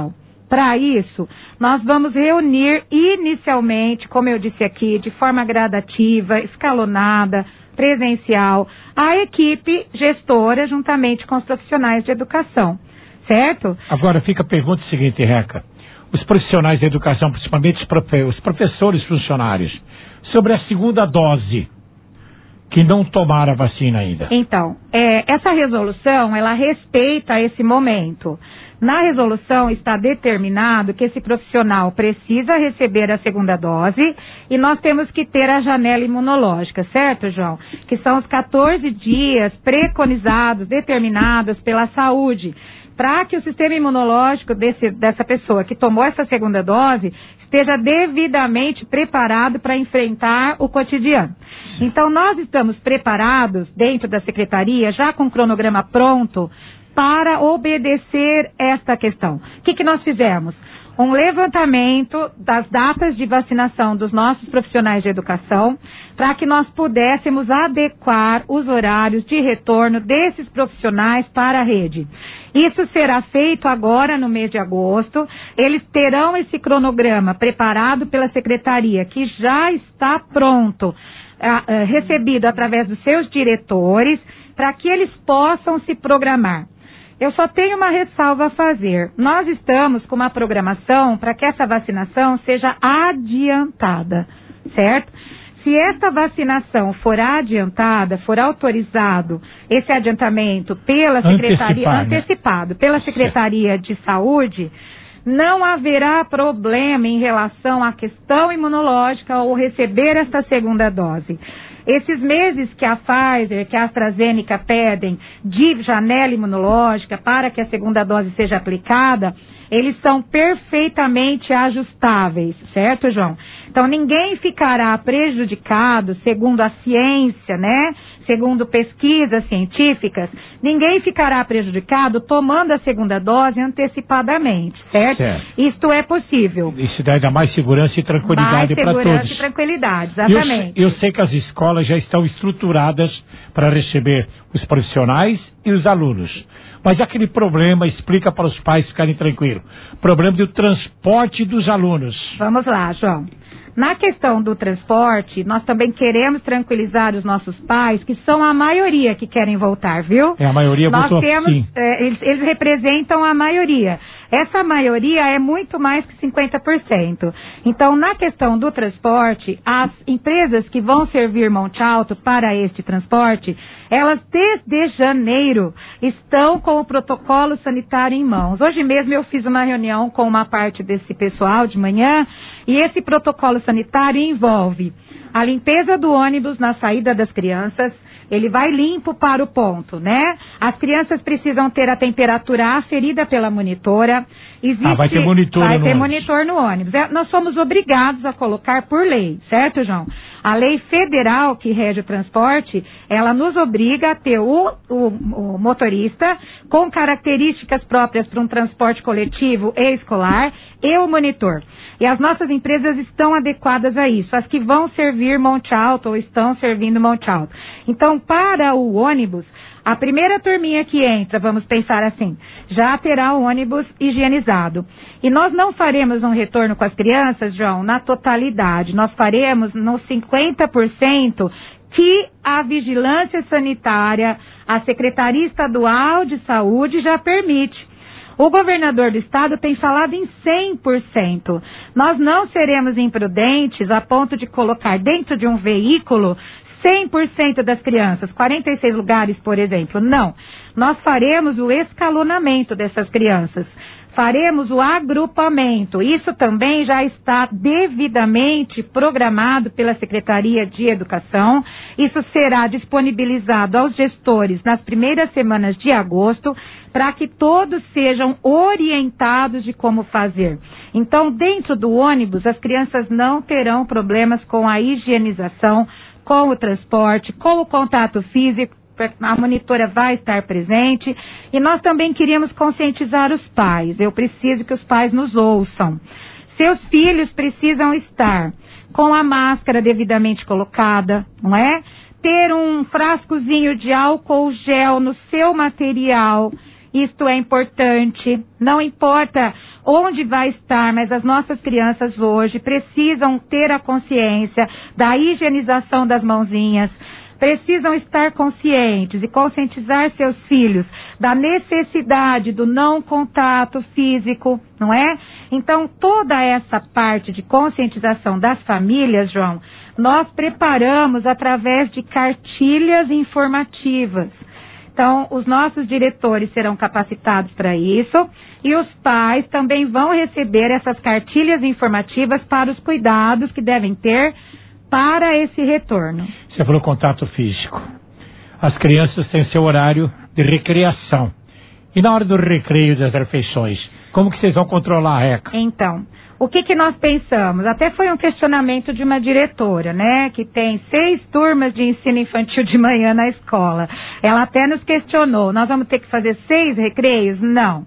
Para isso, nós vamos reunir inicialmente, como eu disse aqui, de forma gradativa, escalonada, presencial, a equipe gestora juntamente com os profissionais de educação, certo? Agora fica a pergunta seguinte, Reca. Os profissionais de educação, principalmente os, profe os professores funcionários, sobre a segunda dose, que não tomaram a vacina ainda. Então, é, essa resolução, ela respeita esse momento. Na resolução está determinado que esse profissional precisa receber a segunda dose e nós temos que ter a janela imunológica, certo, João? Que são os quatorze dias preconizados, determinados pela saúde, para que o sistema imunológico desse, dessa pessoa que tomou essa segunda dose esteja devidamente preparado para enfrentar o cotidiano. Então, nós estamos preparados dentro da secretaria, já com o cronograma pronto, para obedecer esta questão. O que, que nós fizemos? Um levantamento das datas de vacinação dos nossos profissionais de educação, para que nós pudéssemos adequar os horários de retorno desses profissionais para a rede. Isso será feito agora no mês de agosto. Eles terão esse cronograma preparado pela secretaria, que já está pronto, ah, ah, recebido através dos seus diretores, para que eles possam se programar. Eu só tenho uma ressalva a fazer. Nós estamos com uma programação para que essa vacinação seja adiantada, certo? Se esta vacinação for adiantada, for autorizado esse adiantamento pela Secretaria, Antecipar, antecipado né? pela Secretaria de Saúde, não haverá problema em relação à questão imunológica ou receber esta segunda dose. Esses meses que a Pfizer, que a AstraZeneca pedem de janela imunológica para que a segunda dose seja aplicada, eles são perfeitamente ajustáveis, certo, João? Então, ninguém ficará prejudicado, segundo a ciência, né? Segundo pesquisas científicas, ninguém ficará prejudicado tomando a segunda dose antecipadamente, certo? certo. Isto é possível. Isso dá mais segurança e tranquilidade para todos. Mais segurança e tranquilidade, exatamente. Eu, eu sei que as escolas já estão estruturadas para receber os profissionais e os alunos. Mas aquele problema, explica para os pais ficarem tranquilos, problema do transporte dos alunos. Vamos lá, João. Na questão do transporte, nós também queremos tranquilizar os nossos pais, que são a maioria que querem voltar, viu? É, a maioria nós votou temos, sim. É, eles, eles representam a maioria. Essa maioria é muito mais que cinquenta por cento. Então, na questão do transporte, as empresas que vão servir Monte Alto para este transporte, elas desde janeiro estão com o protocolo sanitário em mãos. Hoje mesmo eu fiz uma reunião com uma parte desse pessoal de manhã e esse protocolo sanitário envolve a limpeza do ônibus na saída das crianças. Ele vai limpo para o ponto, né? As crianças precisam ter a temperatura aferida pela monitora. Existe, ah, vai ter monitor vai no ter ônibus. monitor no ônibus. É, nós somos obrigados a colocar por lei, certo, João? A lei federal que rege o transporte, ela nos obriga a ter o, o, o motorista com características próprias para um transporte coletivo e escolar e o monitor. E as nossas empresas estão adequadas a isso, as que vão servir Monte Alto ou estão servindo Monte Alto. Então, para o ônibus, a primeira turminha que entra, vamos pensar assim, já terá o ônibus higienizado. E nós não faremos um retorno com as crianças, João, na totalidade. Nós faremos nos cinquenta por cento que a vigilância sanitária, a Secretaria Estadual de Saúde já permite. O governador do estado tem falado em cem por cento. Nós não seremos imprudentes a ponto de colocar dentro de um veículo cem por cento das crianças, quarenta e seis lugares, por exemplo. Não. Nós faremos o escalonamento dessas crianças. Faremos o agrupamento. Isso também já está devidamente programado pela Secretaria de Educação. Isso será disponibilizado aos gestores nas primeiras semanas de agosto, para que todos sejam orientados de como fazer. Então, dentro do ônibus, as crianças não terão problemas com a higienização, com o transporte, com o contato físico. A monitora vai estar presente e nós também queríamos conscientizar os pais. Eu preciso que os pais nos ouçam. Seus filhos precisam estar com a máscara devidamente colocada, não é? Ter um frascozinho de álcool gel no seu material. Isto é importante. Não importa onde vai estar, mas as nossas crianças hoje precisam ter a consciência da higienização das mãozinhas, precisam estar conscientes e conscientizar seus filhos da necessidade do não contato físico, não é? Então, toda essa parte de conscientização das famílias, João, nós preparamos através de cartilhas informativas. Então, os nossos diretores serão capacitados para isso e os pais também vão receber essas cartilhas informativas para os cuidados que devem ter para esse retorno. Você falou contato físico. As crianças têm seu horário de recreação. E na hora do recreio das refeições, como que vocês vão controlar a reca? Então, o que que nós pensamos? Até foi um questionamento de uma diretora, né? Que tem seis turmas de ensino infantil de manhã na escola. Ela até nos questionou, nós vamos ter que fazer seis recreios? Não.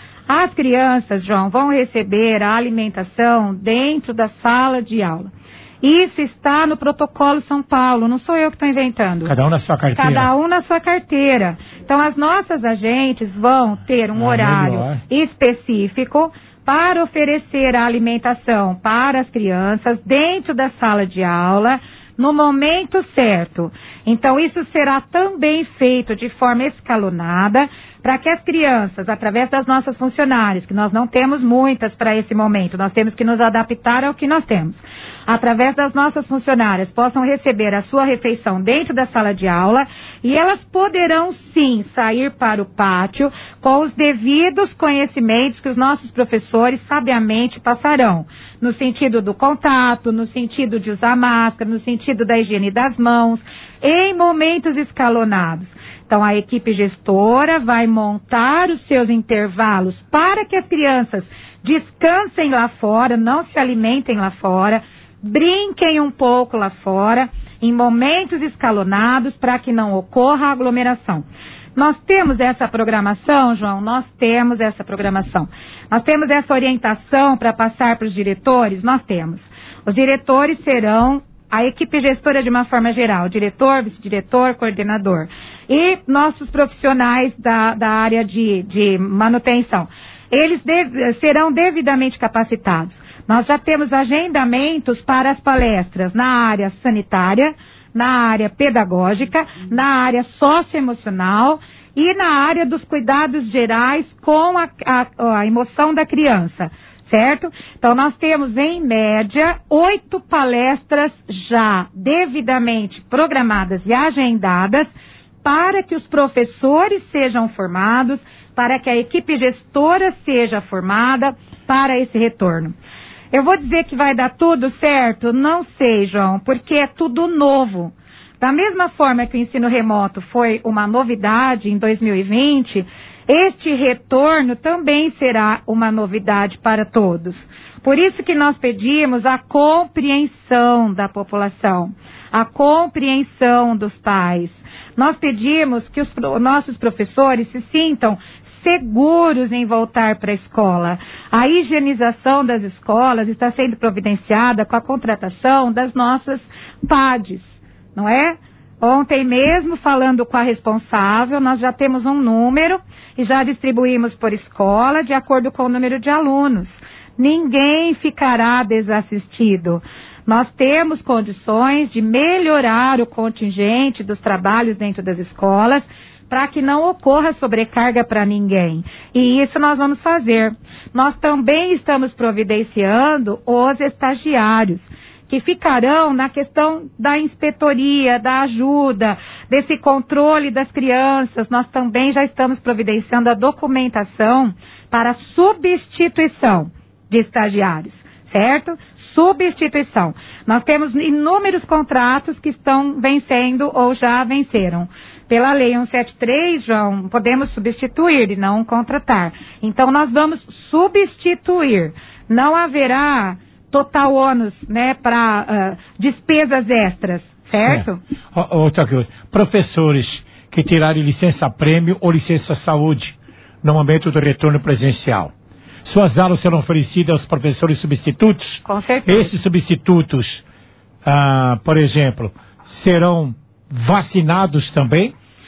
As crianças, João, vão receber a alimentação dentro da sala de aula. Isso está no protocolo São Paulo, não sou eu que estou inventando. Cada um na sua carteira. Cada um na sua carteira. Então, as nossas agentes vão ter um ah, horário melhor. específico para oferecer a alimentação para as crianças dentro da sala de aula, no momento certo. Então, isso será também feito de forma escalonada, para que as crianças, através das nossas funcionárias, que nós não temos muitas para esse momento, nós temos que nos adaptar ao que nós temos, através das nossas funcionárias, possam receber a sua refeição dentro da sala de aula e elas poderão sim sair para o pátio com os devidos conhecimentos que os nossos professores sabiamente passarão, no sentido do contato, no sentido de usar máscara, no sentido da higiene das mãos, em momentos escalonados. Então, a equipe gestora vai montar os seus intervalos para que as crianças descansem lá fora, não se alimentem lá fora, brinquem um pouco lá fora, em momentos escalonados, para que não ocorra aglomeração. Nós temos essa programação, João, nós temos essa programação. Nós temos essa orientação para passar para os diretores? Nós temos. Os diretores serão a equipe gestora de uma forma geral, diretor, vice-diretor, coordenador. E nossos profissionais da, da área de, de manutenção. Eles deve, serão devidamente capacitados. Nós já temos agendamentos para as palestras na área sanitária, na área pedagógica, na área socioemocional e na área dos cuidados gerais com a, a, a emoção da criança, certo? Então, nós temos, em média, oito palestras já devidamente programadas e agendadas para que os professores sejam formados, para que a equipe gestora seja formada para esse retorno. Eu vou dizer que vai dar tudo certo? Não sei, João, porque é tudo novo. Da mesma forma que o ensino remoto foi uma novidade em dois mil e vinte, este retorno também será uma novidade para todos. Por isso que nós pedimos a compreensão da população, a compreensão dos pais. Nós pedimos que os nossos professores se sintam seguros em voltar para a escola. A higienização das escolas está sendo providenciada com a contratação das nossas P A Ds, não é? Ontem mesmo, falando com a responsável, nós já temos um número e já distribuímos por escola de acordo com o número de alunos. Ninguém ficará desassistido. Nós temos condições de melhorar o contingente dos trabalhos dentro das escolas para que não ocorra sobrecarga para ninguém. E isso nós vamos fazer. Nós também estamos providenciando os estagiários, que ficarão na questão da inspetoria, da ajuda, desse controle das crianças. Nós também já estamos providenciando a documentação para substituição de estagiários, certo? Substituição. Nós temos inúmeros contratos que estão vencendo ou já venceram. Pela lei cento e setenta e três, João, podemos substituir e não contratar. Então, nós vamos substituir. Não haverá total ônus, né, para uh, despesas extras, certo? É. Outra coisa. Professores que tirarem licença-prêmio ou licença-saúde no momento do retorno presencial. Suas aulas serão oferecidas aos professores substitutos? Com certeza. Esses substitutos, ah, por exemplo, serão vacinados também?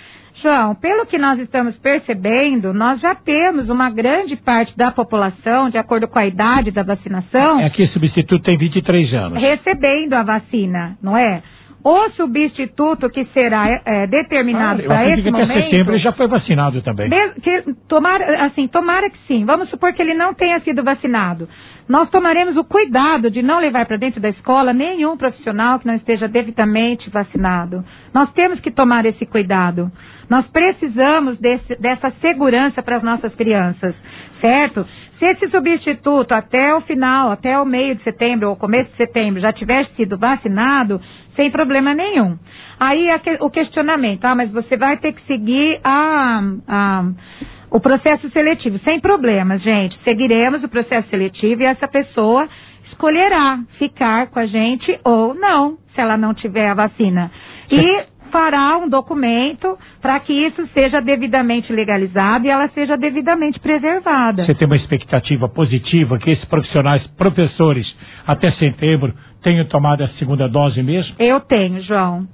João, pelo que nós estamos percebendo, nós já temos uma grande parte da população, de acordo com a idade da vacinação... É que o substituto tem vinte e três anos. ...recebendo a vacina, não é? O substituto que será é, determinado ah, para esse que momento... até setembro ele já foi vacinado também. Mesmo que, tomara, assim, tomara que sim. Vamos supor que ele não tenha sido vacinado. Nós tomaremos o cuidado de não levar para dentro da escola nenhum profissional que não esteja devidamente vacinado. Nós temos que tomar esse cuidado. Nós precisamos desse, dessa segurança para as nossas crianças, certo? Se esse substituto até o final, até o meio de setembro ou começo de setembro já tiver sido vacinado, sem problema nenhum. Aí o questionamento, ah, mas você vai ter que seguir a... a o processo seletivo, sem problemas, gente. Seguiremos o processo seletivo e essa pessoa escolherá ficar com a gente ou não, se ela não tiver a vacina. E fará um documento para que isso seja devidamente legalizado e ela seja devidamente preservada. Você tem uma expectativa positiva que esses profissionais, professores, até setembro, tenham tomado a segunda dose mesmo? Eu tenho, João.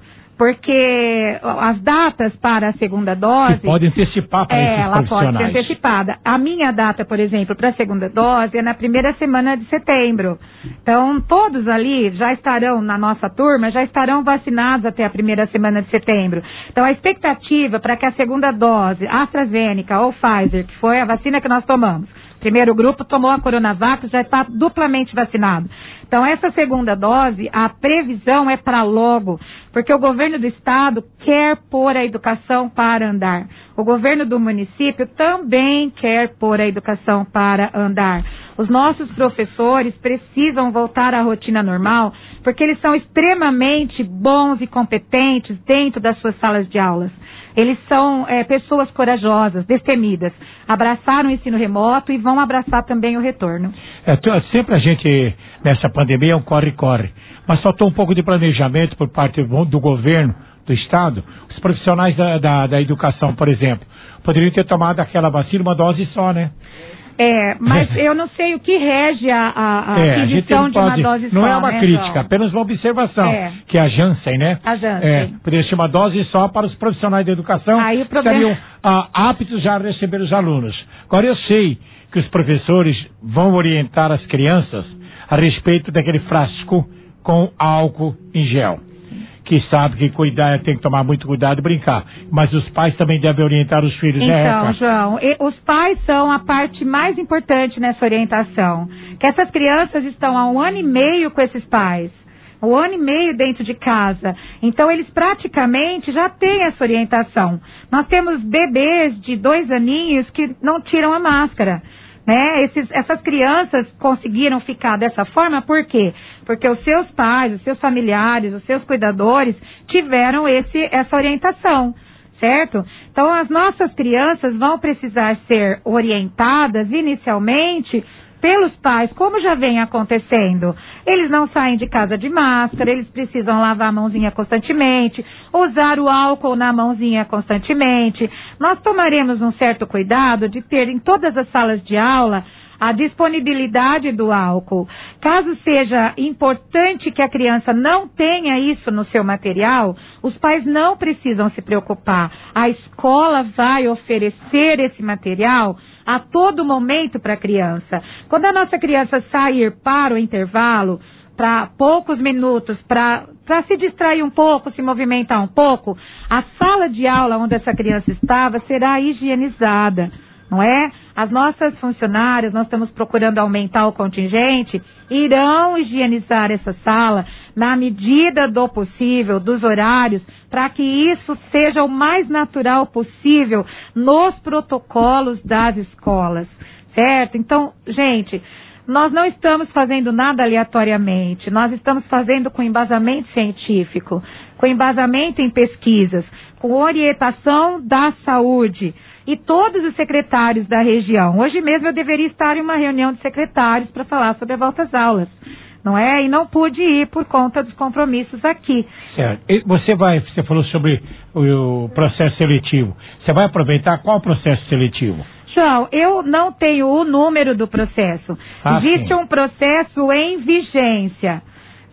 Porque as datas para a segunda dose... Que pode antecipar para é, esses ela profissionais. pode ser antecipada. A minha data, por exemplo, para a segunda dose é na primeira semana de setembro. Então, todos ali já estarão, na nossa turma, já estarão vacinados até a primeira semana de setembro. Então, a expectativa para que a segunda dose, AstraZeneca ou Pfizer, que foi a vacina que nós tomamos, primeiro grupo tomou a Coronavac, já está duplamente vacinado. Então, essa segunda dose, a previsão é para logo, porque o governo do estado quer pôr a educação para andar. O governo do município também quer pôr a educação para andar. Os nossos professores precisam voltar à rotina normal, porque eles são extremamente bons e competentes dentro das suas salas de aulas. Eles são é, pessoas corajosas, destemidas. Abraçaram o ensino remoto e vão abraçar também o retorno. É, sempre a gente, nessa pandemia, é um corre-corre. Mas faltou um pouco de planejamento por parte do governo, do Estado. Os profissionais da, da, da educação, por exemplo, poderiam ter tomado aquela vacina uma dose só, né? É, mas eu não sei o que rege a, a, a é, aquisição a de uma pode, dose não só, é uma né, crítica, João? apenas uma observação, é. que é a Janssen, né? A Janssen. É, poderia ser uma dose só para os profissionais da educação, Aí, o que problema... estariam ah, aptos já a receber os alunos. Agora, eu sei que os professores vão orientar as crianças a respeito daquele frasco com álcool em gel. Que sabe que cuidar, tem que tomar muito cuidado e brincar. Mas os pais também devem orientar os filhos, né, Então, Érica? João, e, os pais são a parte mais importante nessa orientação. Que essas crianças estão há um ano e meio com esses pais. Um ano e meio dentro de casa. Então, eles praticamente já têm essa orientação. Nós temos bebês de dois aninhos que não tiram a máscara. Né? Esses, essas crianças conseguiram ficar dessa forma, por quê? Porque os seus pais, os seus familiares, os seus cuidadores tiveram esse, essa orientação, certo? Então, as nossas crianças vão precisar ser orientadas inicialmente pelos pais, como já vem acontecendo. Eles não saem de casa de máscara, eles precisam lavar a mãozinha constantemente, usar o álcool na mãozinha constantemente. Nós tomaremos um certo cuidado de ter em todas as salas de aula a disponibilidade do álcool. Caso seja importante que a criança não tenha isso no seu material, os pais não precisam se preocupar. A escola vai oferecer esse material a todo momento para a criança. Quando a nossa criança sair para o intervalo, para poucos minutos, para se distrair um pouco, se movimentar um pouco, a sala de aula onde essa criança estava será higienizada, não é? As nossas funcionárias, nós estamos procurando aumentar o contingente, irão higienizar essa sala na medida do possível, dos horários, para que isso seja o mais natural possível nos protocolos das escolas, certo? Então, gente, nós não estamos fazendo nada aleatoriamente, nós estamos fazendo com embasamento científico, com embasamento em pesquisas, com orientação da saúde. E todos os secretários da região. Hoje mesmo eu deveria estar em uma reunião de secretários para falar sobre a volta às aulas, não é? E não pude ir por conta dos compromissos aqui. Certo. E você vai, você falou sobre o, o processo seletivo. Você vai aproveitar qual processo seletivo? João, eu não tenho o número do processo. Ah, Existe sim. um processo em vigência,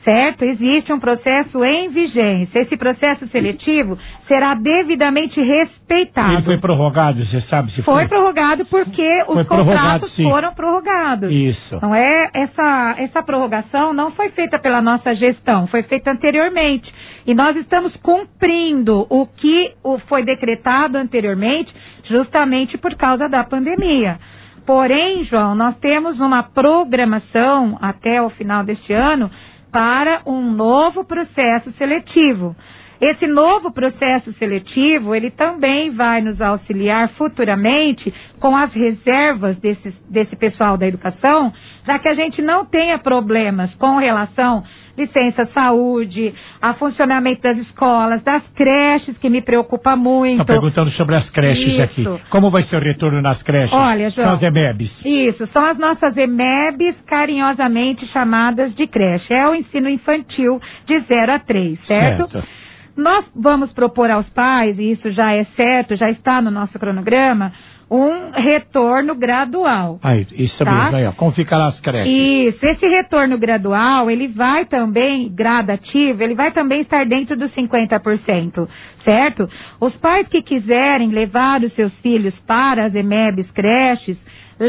certo? Existe um processo em vigência. Esse processo seletivo será devidamente respeitado. Ele foi prorrogado, você sabe se foi? Foi prorrogado porque foi os prorrogado, contratos sim. foram prorrogados. Isso. Então, é, essa, essa prorrogação não foi feita pela nossa gestão, foi feita anteriormente. E nós estamos cumprindo o que foi decretado anteriormente, justamente por causa da pandemia. Porém, João, nós temos uma programação até o final deste ano para um novo processo seletivo. Esse novo processo seletivo, ele também vai nos auxiliar futuramente com as reservas desse, desse pessoal da educação, para que a gente não tenha problemas com relação licença saúde, a funcionamento das escolas, das creches, que me preocupa muito. Estou perguntando sobre as creches Isso. aqui. Como vai ser o retorno nas creches? Olha, João. São as E M E Bs. Isso, são as nossas E M E Bs carinhosamente chamadas de creche. É o ensino infantil de zero a três, certo? Certo. Nós vamos propor aos pais, e isso já é certo, já está no nosso cronograma, um retorno gradual. Aí, isso tá? mesmo, aí, ó. Como ficará as creches? Isso, esse retorno gradual, ele vai também, gradativo, ele vai também estar dentro dos cinquenta por cento, certo? Os pais que quiserem levar os seus filhos para as E M E Bs creches,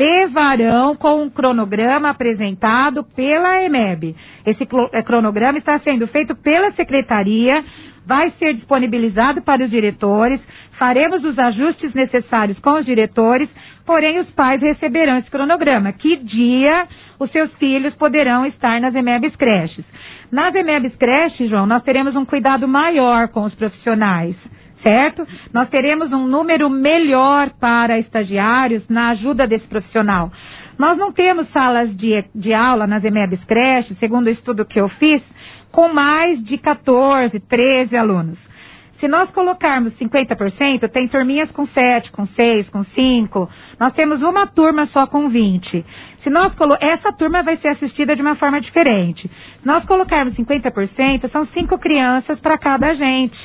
levarão com um cronograma apresentado pela E M E B. Esse cronograma está sendo feito pela secretaria, vai ser disponibilizado para os diretores, faremos os ajustes necessários com os diretores, porém os pais receberão esse cronograma. Que dia os seus filhos poderão estar nas E M E Bs creches? Nas E M E Bs creches, João, nós teremos um cuidado maior com os profissionais, certo? Nós teremos um número melhor para estagiários na ajuda desse profissional. Nós não temos salas de, de aula nas E M E Bs creches, segundo o estudo que eu fiz, com mais de quatorze, treze alunos. Se nós colocarmos cinquenta por cento, tem turminhas com sete, com seis, com cinco. Nós temos uma turma só com vinte. Se nós colo... Essa turma vai ser assistida de uma forma diferente. Se nós colocarmos cinquenta por cento, são cinco crianças para cada agente,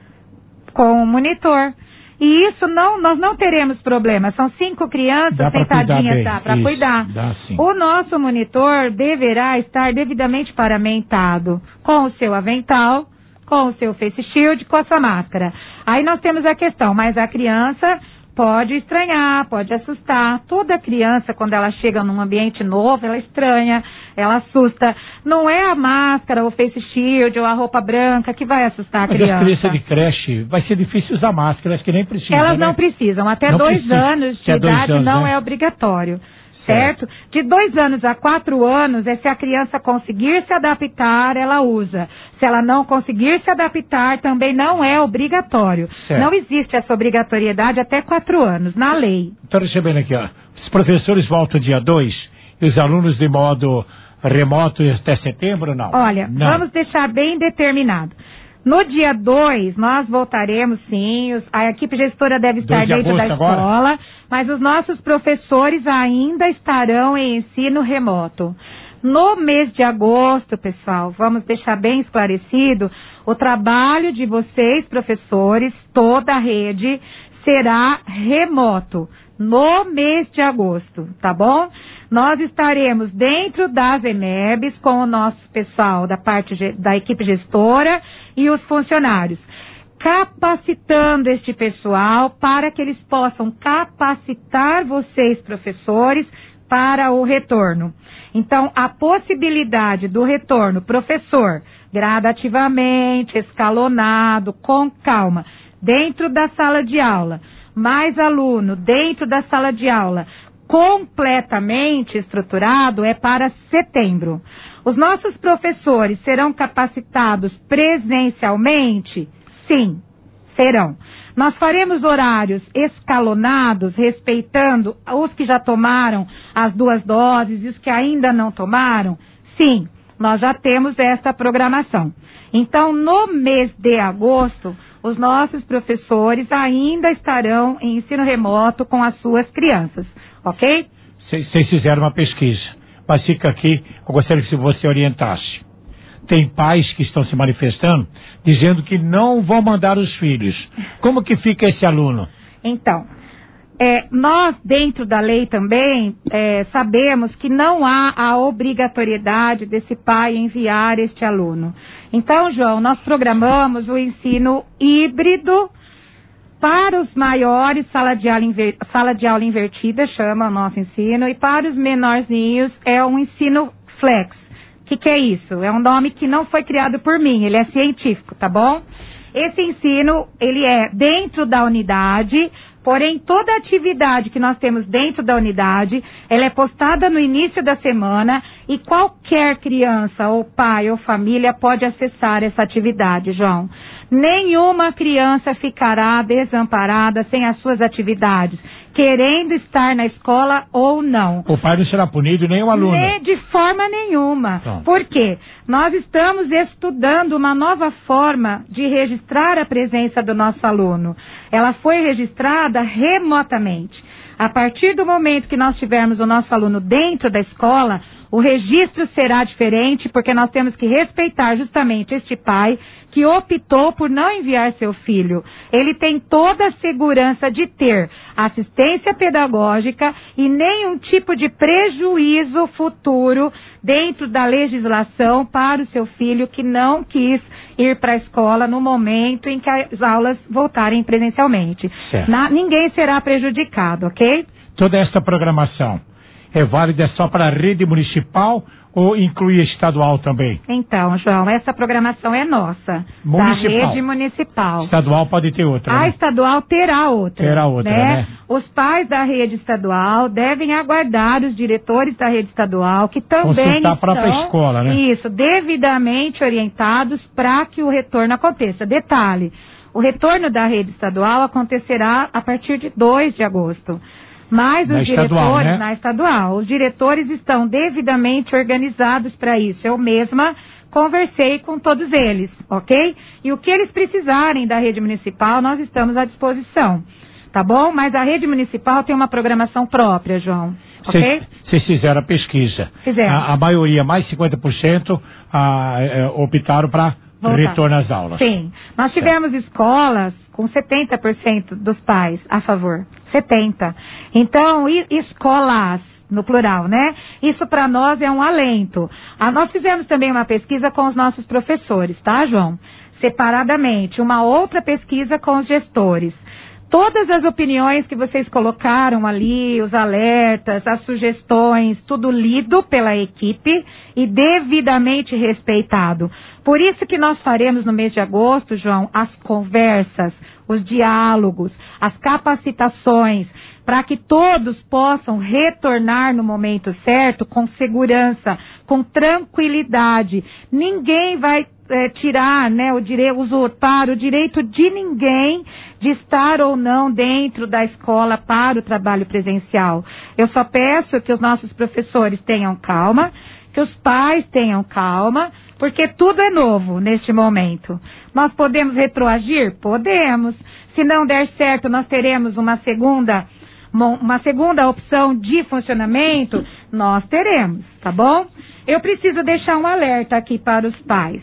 com um monitor. E isso não, nós não teremos problema. São cinco crianças sentadinhas, dá para cuidar. Dá, sim. O nosso monitor deverá estar devidamente paramentado com o seu avental, com o seu face shield, com a sua máscara. Aí nós temos a questão, mas a criança pode estranhar, pode assustar. Toda criança, quando ela chega num ambiente novo, ela estranha, ela assusta. Não é a máscara, o face shield ou a roupa branca que vai assustar a Mas criança. as crianças de creche, vai ser difícil usar máscara, acho que nem precisa, Elas né? não precisam. Até Não dois precisa. anos de Até dois idade anos, não né? é obrigatório. Certo? De dois anos a quatro anos, é se a criança conseguir se adaptar, ela usa. Se ela não conseguir se adaptar, também não é obrigatório. Certo. Não existe essa obrigatoriedade até quatro anos, na lei. Estou recebendo aqui, ó. Os professores voltam dia dois e os alunos de modo remoto até setembro, não? Olha, não. Vamos deixar bem determinado. No dia dois, nós voltaremos sim, os- a equipe gestora deve estar dois de dentro da agosto agora? escola, mas os nossos professores ainda estarão em ensino remoto. No mês de agosto, pessoal, vamos deixar bem esclarecido, o trabalho de vocês, professores, toda a rede, será remoto no mês de agosto, tá bom? Nós estaremos dentro das E M E Bs com o nosso pessoal da parte ge- da equipe gestora e os funcionários, capacitando este pessoal para que eles possam capacitar vocês, professores, para o retorno. Então, a possibilidade do retorno, professor, gradativamente, escalonado, com calma, dentro da sala de aula, mais aluno dentro da sala de aula, completamente estruturado, é para setembro. Os nossos professores serão capacitados presencialmente? Sim, serão. Nós faremos horários escalonados, respeitando os que já tomaram as duas doses e os que ainda não tomaram? Sim, nós já temos essa programação. Então, no mês de agosto, os nossos professores ainda estarão em ensino remoto com as suas crianças, ok? Vocês fizeram uma pesquisa, mas fica aqui, eu gostaria que você orientasse. Tem pais que estão se manifestando, dizendo que não vão mandar os filhos. Como que fica esse aluno? Então, É, nós, dentro da lei também, é, sabemos que não há a obrigatoriedade desse pai enviar este aluno. Então, João, nós programamos o ensino híbrido para os maiores, sala de aula, inver, sala de aula invertida, chama o nosso ensino, e para os menorzinhos é um ensino flex. O que, que é isso? É um nome que não foi criado por mim, ele é científico, tá bom? Esse ensino, ele é dentro da unidade, porém toda atividade que nós temos dentro da unidade, ela é postada no início da semana e qualquer criança ou pai ou família pode acessar essa atividade, João. Nenhuma criança ficará desamparada sem as suas atividades, querendo estar na escola ou não. O pai não será punido, nem o aluno. Nem de forma nenhuma. Então. Por quê? Nós estamos estudando uma nova forma de registrar a presença do nosso aluno. Ela foi registrada remotamente. A partir do momento que nós tivermos o nosso aluno dentro da escola, o registro será diferente, porque nós temos que respeitar justamente este pai que optou por não enviar seu filho. Ele tem toda a segurança de ter assistência pedagógica e nenhum tipo de prejuízo futuro dentro da legislação para o seu filho que não quis ir para a escola no momento em que as aulas voltarem presencialmente. Na, ninguém será prejudicado, ok? Toda essa programação é válida só para a rede municipal ou inclui estadual também? Então, João, essa programação é nossa, municipal. Da rede municipal. Estadual pode ter outra, A né? estadual terá outra. Terá outra, né? né? Os pais da rede estadual devem aguardar os diretores da rede estadual, que também Consultar a própria estão, escola, né? Isso, devidamente orientados para que o retorno aconteça. Detalhe, o retorno da rede estadual acontecerá a partir de dois de agosto. Mas os na diretores, estadual, né? na estadual, os diretores estão devidamente organizados para isso. Eu mesma conversei com todos eles, ok? E o que eles precisarem da rede municipal, nós estamos à disposição, tá bom? Mas a rede municipal tem uma programação própria, João, ok? Vocês fizeram a pesquisa. Fizemos. A, a maioria, mais cinquenta por cento, a, é, optaram para retorno às aulas. Sim. Nós tivemos certo. escolas com setenta por cento dos pais a favor. setenta por cento. Então, e, escolas, no plural, né? Isso para nós é um alento. Ah, nós fizemos também uma pesquisa com os nossos professores, tá, João? Separadamente. Uma outra pesquisa com os gestores. Todas as opiniões que vocês colocaram ali, os alertas, as sugestões, tudo lido pela equipe e devidamente respeitado. Por isso que nós faremos no mês de agosto, João, as conversas, os diálogos, as capacitações, para que todos possam retornar no momento certo, com segurança, com tranquilidade. Ninguém vai é, tirar, né, o direito, usurpar o direito de ninguém de estar ou não dentro da escola para o trabalho presencial. Eu só peço que os nossos professores tenham calma, que os pais tenham calma, porque tudo é novo neste momento. Nós podemos retroagir? Podemos. Se não der certo, nós teremos uma segunda, uma segunda opção de funcionamento? Nós teremos, tá bom? Eu preciso deixar um alerta aqui para os pais.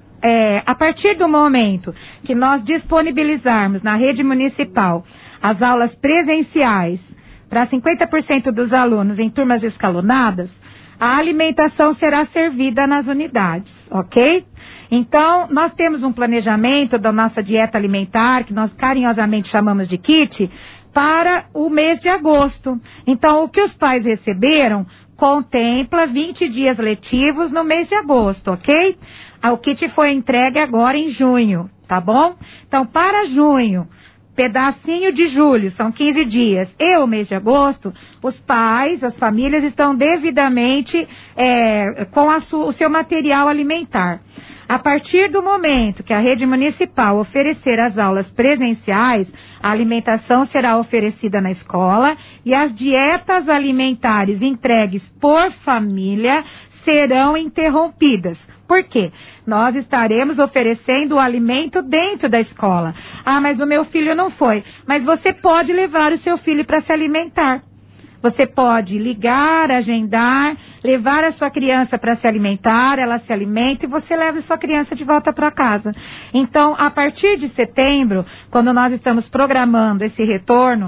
É, a partir do momento que nós disponibilizarmos na rede municipal as aulas presenciais para cinquenta por cento dos alunos em turmas escalonadas, a alimentação será servida nas unidades, ok? Então, nós temos um planejamento da nossa dieta alimentar, que nós carinhosamente chamamos de kit, para o mês de agosto. Então, o que os pais receberam contempla vinte dias letivos no mês de agosto, ok? O kit foi entregue agora em junho, tá bom? Então, para junho, pedacinho de julho, são quinze dias, e o mês de agosto, os pais, as famílias estão devidamente é, com a su, o seu material alimentar. A partir do momento que a rede municipal oferecer as aulas presenciais, a alimentação será oferecida na escola e as dietas alimentares entregues por família serão interrompidas. Por quê? Nós estaremos oferecendo o alimento dentro da escola. Ah, mas o meu filho não foi. Mas você pode levar o seu filho para se alimentar. Você pode ligar, agendar, levar a sua criança para se alimentar, ela se alimenta e você leva a sua criança de volta para casa. Então, a partir de setembro, quando nós estamos programando esse retorno,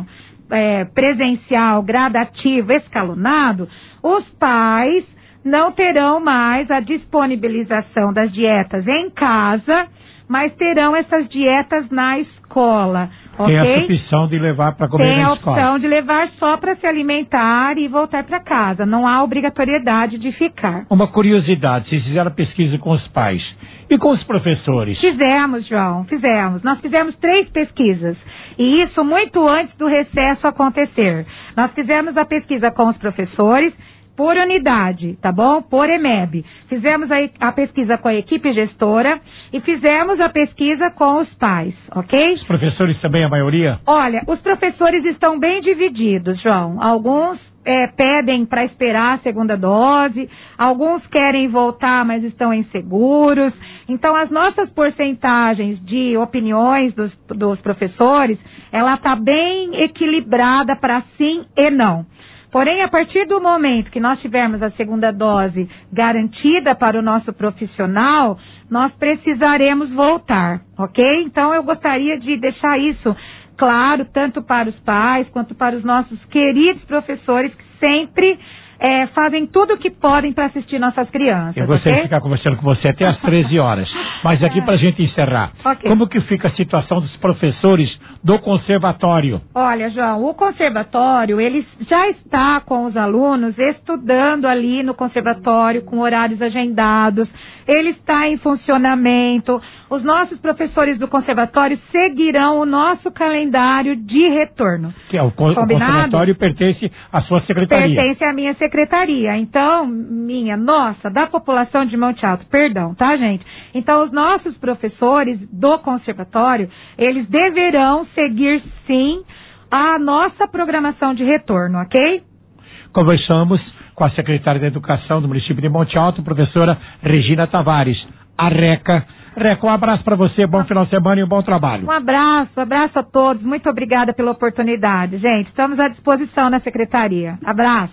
é, presencial, gradativo, escalonado, os pais não terão mais a disponibilização das dietas em casa, mas terão essas dietas na escola, ok? Tem essa opção de levar para comer Tem na a escola. opção de levar só para se alimentar e voltar para casa. Não há obrigatoriedade de ficar. Uma curiosidade, vocês fizeram pesquisa com os pais e com os professores? Fizemos, João, fizemos. Nós fizemos três pesquisas. E isso muito antes do recesso acontecer. Nós fizemos a pesquisa com os professores por unidade, tá bom? Por E M E B. Fizemos a, a pesquisa com a equipe gestora e fizemos a pesquisa com os pais, ok? Os professores também, a maioria? Olha, os professores estão bem divididos, João. Alguns é, pedem para esperar a segunda dose, alguns querem voltar, mas estão inseguros. Então, as nossas porcentagens de opiniões dos, dos professores, ela está bem equilibrada para sim e não. Porém, a partir do momento que nós tivermos a segunda dose garantida para o nosso profissional, nós precisaremos voltar, ok? Então, eu gostaria de deixar isso claro, tanto para os pais quanto para os nossos queridos professores que sempre é, fazem tudo o que podem para assistir nossas crianças. Eu gostaria okay? de ficar conversando com você até às treze horas. Mas aqui, para a gente encerrar, okay. como que fica a situação dos professores do conservatório? Olha, João, o conservatório, ele já está com os alunos estudando ali no conservatório, com horários agendados, ele está em funcionamento. Os nossos professores do conservatório seguirão o nosso calendário de retorno. Que é o, con- o conservatório pertence à sua secretaria. Pertence à minha secretaria. Então, minha, nossa, da população de Monte Alto, perdão, tá, gente? Então, os nossos professores do conservatório, eles deverão seguir, sim, a nossa programação de retorno, ok? Conversamos com a secretária da Educação do município de Monte Alto, professora Regina Tavares, a RECA. Reca, um abraço para você, bom final de semana e um bom trabalho. Um abraço, um abraço a todos, muito obrigada pela oportunidade. Gente, estamos à disposição na secretaria. Abraço.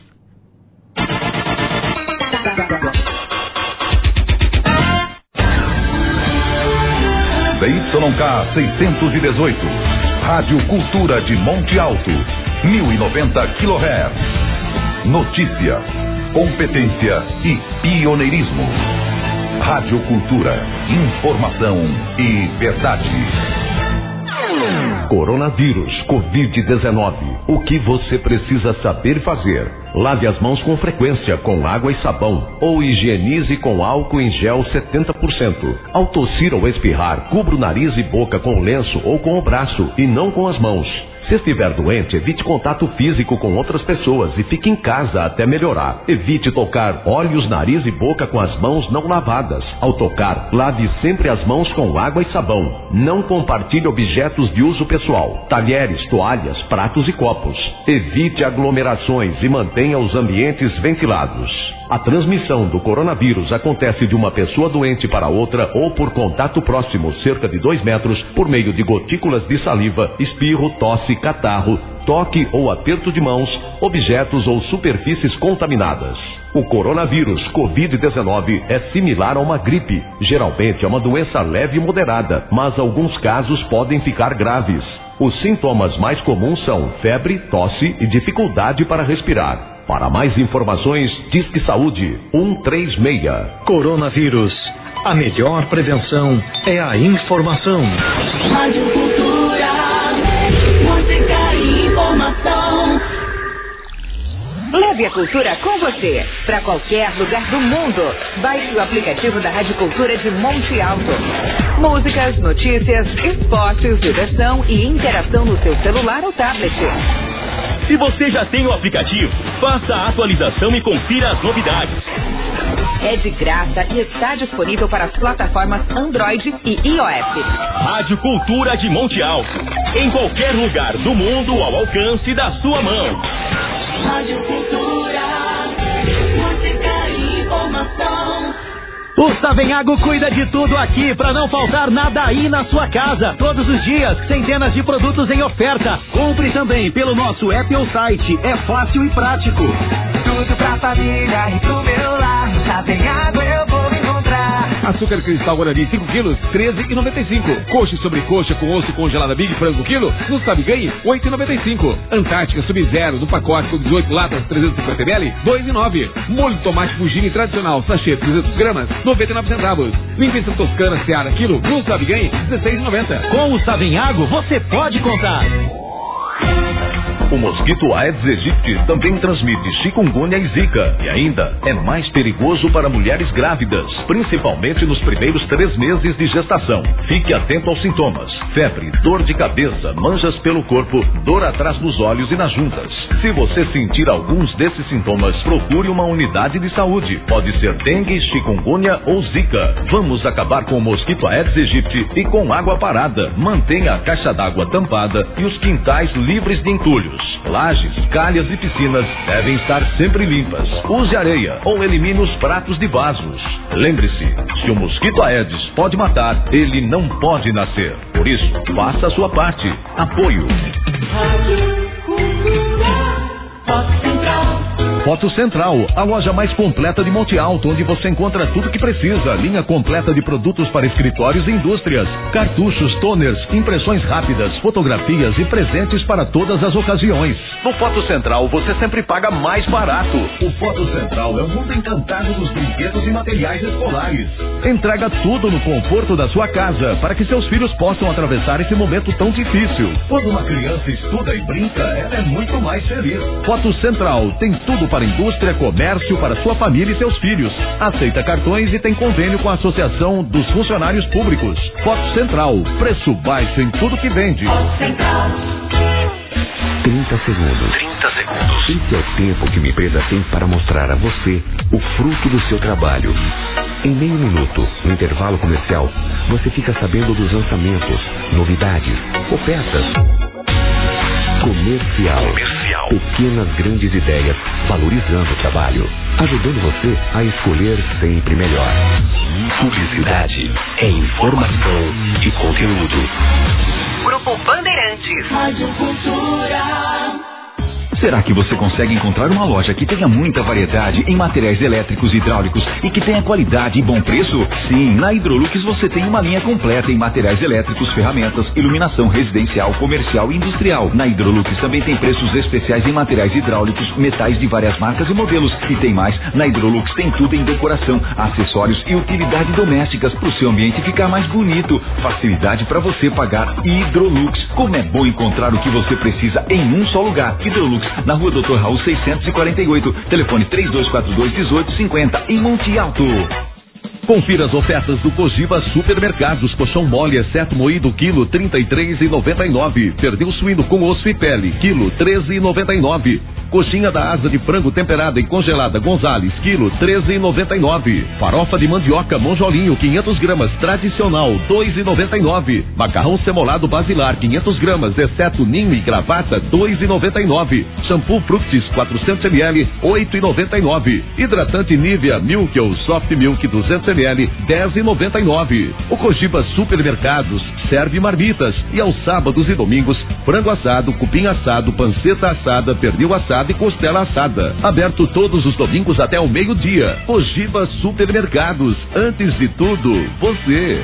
C Y K seiscentos e dezoito, Rádio Cultura de Monte Alto, mil e noventa quilohertz. Notícia, competência e pioneirismo. Rádio Cultura, informação e verdade. Coronavírus, covid dezenove. O que você precisa saber fazer? Lave as mãos com frequência com água e sabão ou higienize com álcool em gel setenta por cento. Ao tossir ou espirrar, cubra o nariz e boca com lenço ou com o braço e não com as mãos. Se estiver doente, evite contato físico com outras pessoas e fique em casa até melhorar. Evite tocar olhos, nariz e boca com as mãos não lavadas. Ao tocar, lave sempre as mãos com água e sabão. Não compartilhe objetos de uso pessoal, talheres, toalhas, pratos e copos. Evite aglomerações e mantenha os ambientes ventilados. A transmissão do coronavírus acontece de uma pessoa doente para outra ou por contato próximo, cerca de dois metros, por meio de gotículas de saliva, espirro, tosse, catarro, toque ou aperto de mãos, objetos ou superfícies contaminadas. O coronavírus covid dezenove é similar a uma gripe. Geralmente é uma doença leve e moderada, mas alguns casos podem ficar graves. Os sintomas mais comuns são febre, tosse e dificuldade para respirar. Para mais informações, Disque Saúde um três seis. Coronavírus. A melhor prevenção é a informação. Rádio Cultura, música e informação. Leve a cultura com você, para qualquer lugar do mundo. Baixe o aplicativo da Rádio Cultura de Monte Alto. Músicas, notícias, esportes, diversão e interação no seu celular ou tablet. Se você já tem o aplicativo, faça a atualização e confira as novidades. É de graça e está disponível para as plataformas Android e iOS. Rádio Cultura de Monte Alto. Em qualquer lugar do mundo ao alcance da sua mão. Rádio Cultura, música e informação. O Savenhago cuida de tudo aqui pra não faltar nada aí na sua casa. Todos os dias, centenas de produtos em oferta. Compre também pelo nosso app ou site. É fácil e prático. Tudo pra família e pro meu lar. Savenhago eu vou encontrar. Açúcar cristal Guarani cinco quilos, treze reais e noventa e cinco. Coxa e sobrecoxa com osso congelada Big Frango quilo, no Sabe Ganhe, oito reais e noventa e cinco. Antártica Sub-Zero no pacote com dezoito latas, trezentos e cinquenta mililitros, dois reais e nove. Molho de tomate Fugini tradicional, sachê trezentos gramas, noventa e nove centavos. Limpeza Toscana Seara quilo, no Sabe Ganhe, dezesseis reais e noventa. Com o Savenhago você pode contar. O mosquito Aedes aegypti também transmite chikungunya e zika e ainda é mais perigoso para mulheres grávidas, principalmente nos primeiros três meses de gestação. Fique atento aos sintomas: febre, dor de cabeça, manchas pelo corpo, dor atrás dos olhos e nas juntas. Se você sentir alguns desses sintomas, procure uma unidade de saúde. Pode ser dengue, chikungunya ou zika. Vamos acabar com o mosquito Aedes aegypti e com água parada. Mantenha a caixa d'água tampada e os quintais livres de entulhos. Lajes, calhas e piscinas devem estar sempre limpas. Use areia ou elimine os pratos de vasos. Lembre-se, se o mosquito Aedes pode matar, ele não pode nascer. Por isso, faça a sua parte. Apoio. Foto Central, a loja mais completa de Monte Alto, onde você encontra tudo que precisa. Linha completa de produtos para escritórios e indústrias, cartuchos, toners, impressões rápidas, fotografias e presentes para todas as ocasiões. No Foto Central, você sempre paga mais barato. O Foto Central é o mundo encantado dos brinquedos e materiais escolares. Entrega tudo no conforto da sua casa, para que seus filhos possam atravessar esse momento tão difícil. Quando uma criança estuda e brinca, ela é muito mais feliz. Foto Central tem tudo para indústria, comércio, para sua família e seus filhos. Aceita cartões e tem convênio com a Associação dos Funcionários Públicos. Foto Central, preço baixo em tudo que vende. trinta segundos. trinta segundos. Esse é o tempo que uma empresa tem para mostrar a você o fruto do seu trabalho. Em meio minuto, no intervalo comercial, você fica sabendo dos lançamentos, novidades, ofertas. Comercial. Comercial. Pequenas grandes ideias, valorizando o trabalho, ajudando você a escolher sempre melhor. Publicidade é informação e conteúdo. Grupo Bandeirantes. Rádio Cultura. Será que você consegue encontrar uma loja que tenha muita variedade em materiais elétricos e hidráulicos e que tenha qualidade e bom preço? Sim, na Hidrolux você tem uma linha completa em materiais elétricos, ferramentas, iluminação residencial, comercial e industrial. Na Hidrolux também tem preços especiais em materiais hidráulicos, metais de várias marcas e modelos. E tem mais, na Hidrolux tem tudo em decoração, acessórios e utilidades domésticas para o seu ambiente ficar mais bonito. Facilidade para você pagar. Hidrolux, como é bom encontrar o que você precisa em um só lugar. Hidrolux, na rua doutor Raul seiscentos e quarenta e oito, telefone três dois quatro dois, um oito cinco zero, em Monte Alto. Confira as ofertas do Cogiba Supermercados. Colchão mole, exceto moído, quilo trinta e três reais e noventa e nove. Pernil suíno com osso e pele, quilo treze reais e noventa e nove. Coxinha da asa de frango temperada e congelada Gonzales, quilo treze reais e noventa e nove. Farofa de mandioca Monjolinho, quinhentas gramas, tradicional, dois reais e noventa e nove. Macarrão semolado Basilar, quinhentas gramas, exceto ninho e gravata, dois reais e noventa e nove. Shampoo Fructis, quatrocentos mililitros, oito reais e noventa e nove. Hidratante Nivea Milk ou Soft Milk, duzentos mililitros, dez reais e noventa e nove. O Cogiba Supermercados serve marmitas e aos sábados e domingos, frango assado, cupim assado, panceta assada, pernil assado e costela assada. Aberto todos os domingos até o meio-dia. Cogiba Supermercados. Antes de tudo, você.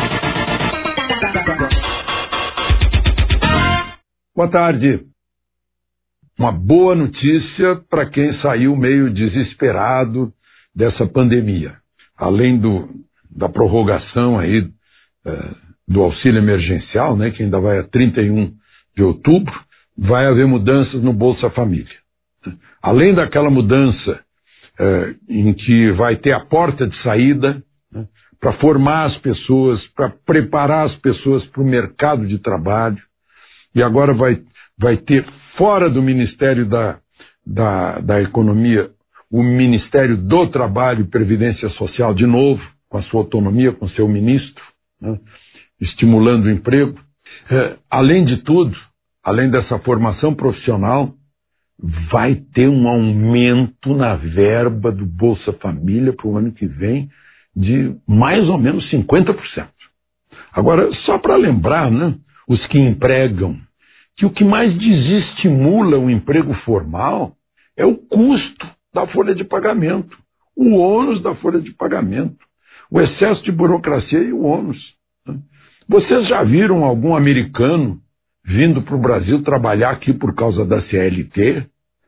Boa tarde. Uma boa notícia para quem saiu meio desesperado dessa pandemia. Além do, da prorrogação aí eh, do auxílio emergencial, né, que ainda vai a trinta e um de outubro, vai haver mudanças no Bolsa Família. Além daquela mudança eh, em que vai ter a porta de saída, né, para formar as pessoas, para preparar as pessoas para o mercado de trabalho, e agora vai, vai ter fora do Ministério da, da, da Economia o Ministério do Trabalho e Previdência Social de novo, com a sua autonomia, com seu ministro, né, estimulando o emprego. É, além de tudo, além dessa formação profissional, vai ter um aumento na verba do Bolsa Família para o ano que vem de mais ou menos cinquenta por cento. Agora, só para lembrar, né, os que empregam, que o que mais desestimula o emprego formal é o custo da folha de pagamento, o ônus da folha de pagamento, o excesso de burocracia e o ônus. Né? Vocês já viram algum americano vindo para o Brasil trabalhar aqui por causa da C L T?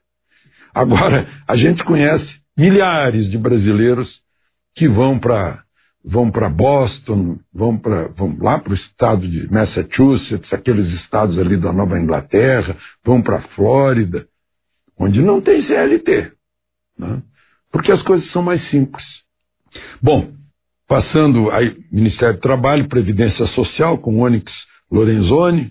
Agora, a gente conhece milhares de brasileiros que vão para vão para Boston, vão, pra, vão lá para o estado de Massachusetts, aqueles estados ali da Nova Inglaterra, vão para a Flórida, onde não tem C L T, né? Porque as coisas são mais simples. Bom, passando aí, Ministério do Trabalho, Previdência Social, com Onyx Lorenzoni,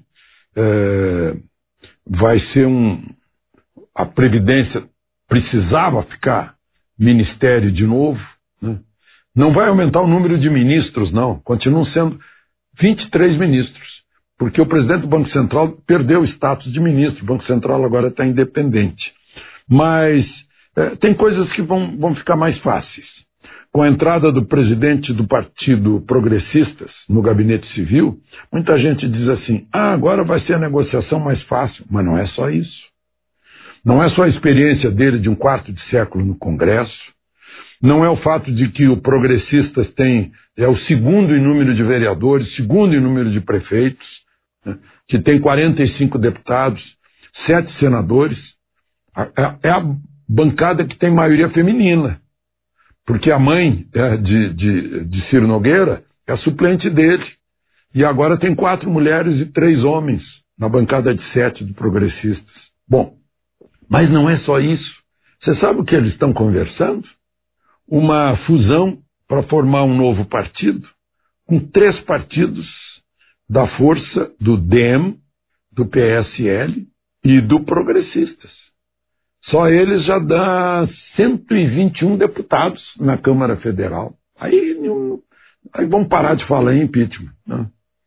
é, vai ser um... A Previdência precisava ficar ministério de novo, né? Não vai aumentar o número de ministros, não. Continuam sendo vinte e três ministros, porque o presidente do Banco Central perdeu o status de ministro. O Banco Central agora está independente. Mas é, tem coisas que vão, vão ficar mais fáceis. Com a entrada do presidente do Partido Progressistas no Gabinete Civil, muita gente diz assim, ah, agora vai ser a negociação mais fácil. Mas não é só isso. Não é só a experiência dele de um quarto de século no Congresso. Não é o fato de que o Progressistas tem, é o segundo em número de vereadores, segundo em número de prefeitos, né, que tem quarenta e cinco deputados, sete senadores. É a bancada que tem maioria feminina, porque a mãe é, de, de, de Ciro Nogueira é a suplente dele. E agora tem quatro mulheres e três homens na bancada de sete do Progressistas. Bom, mas não é só isso. Você sabe o que eles estão conversando? Uma fusão para formar um novo partido, com três partidos da força do D E M, do P S L e do Progressistas. Só eles já dá cento e vinte e um deputados na Câmara Federal. Aí, aí vamos parar de falar em impeachment, né?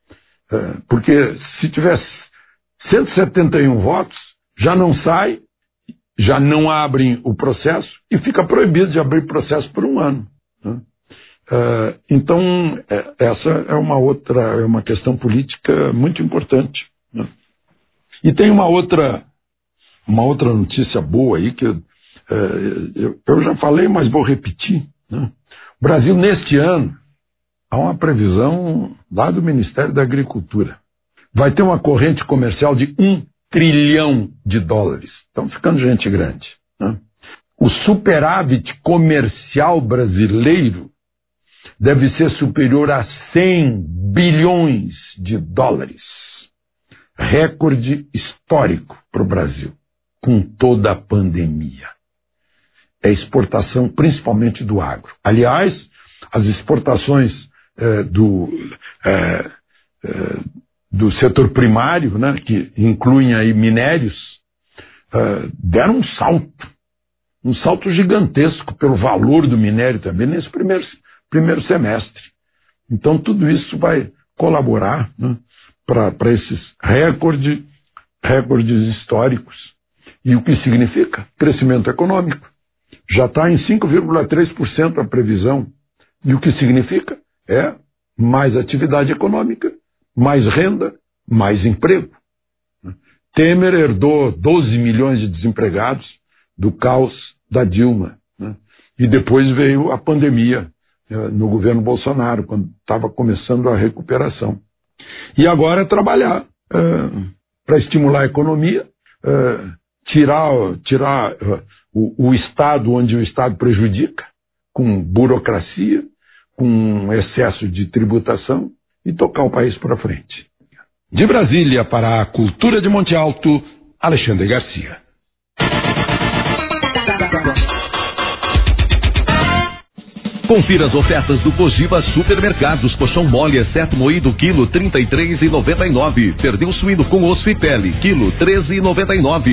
É, porque se tivesse cento e setenta e um votos, já não sai, já não abrem o processo e fica proibido de abrir processo por um ano, né? Uh, então, é, essa é uma outra, é uma questão política muito importante, né? E tem uma outra, uma outra notícia boa aí que eu, uh, eu, eu já falei, mas vou repetir, né? O Brasil, neste ano, há uma previsão lá do Ministério da Agricultura. Vai ter uma corrente comercial de um trilhão de dólares. Estão ficando gente grande, né? O superávit comercial brasileiro deve ser superior a cem bilhões de dólares. Recorde histórico para o Brasil, com toda a pandemia. É exportação principalmente do agro. Aliás, as exportações eh, do, eh, eh, do setor primário, né, que incluem aí minérios, Uh, deram um salto, um salto gigantesco pelo valor do minério também nesse primeiro, primeiro semestre. Então tudo isso vai colaborar, né, para esses recorde, recordes históricos. E o que significa? Crescimento econômico. Já está em cinco vírgula três por cento a previsão. E o que significa? É mais atividade econômica, mais renda, mais emprego. Temer herdou doze milhões de desempregados do caos da Dilma, né? E depois veio a pandemia eh, no governo Bolsonaro, quando estava começando a recuperação. E agora é trabalhar eh, para estimular a economia, eh, tirar, tirar eh, o, o Estado onde o Estado prejudica, com burocracia, com excesso de tributação, e tocar o país para frente. De Brasília para a Cultura de Monte Alto, Alexandre Garcia. Confira as ofertas do Cogiba Supermercados. Colchão mole exceto moído quilo trinta e três e noventa e nove. Perdeu suíno com osso e pele quilo treze e noventa e nove.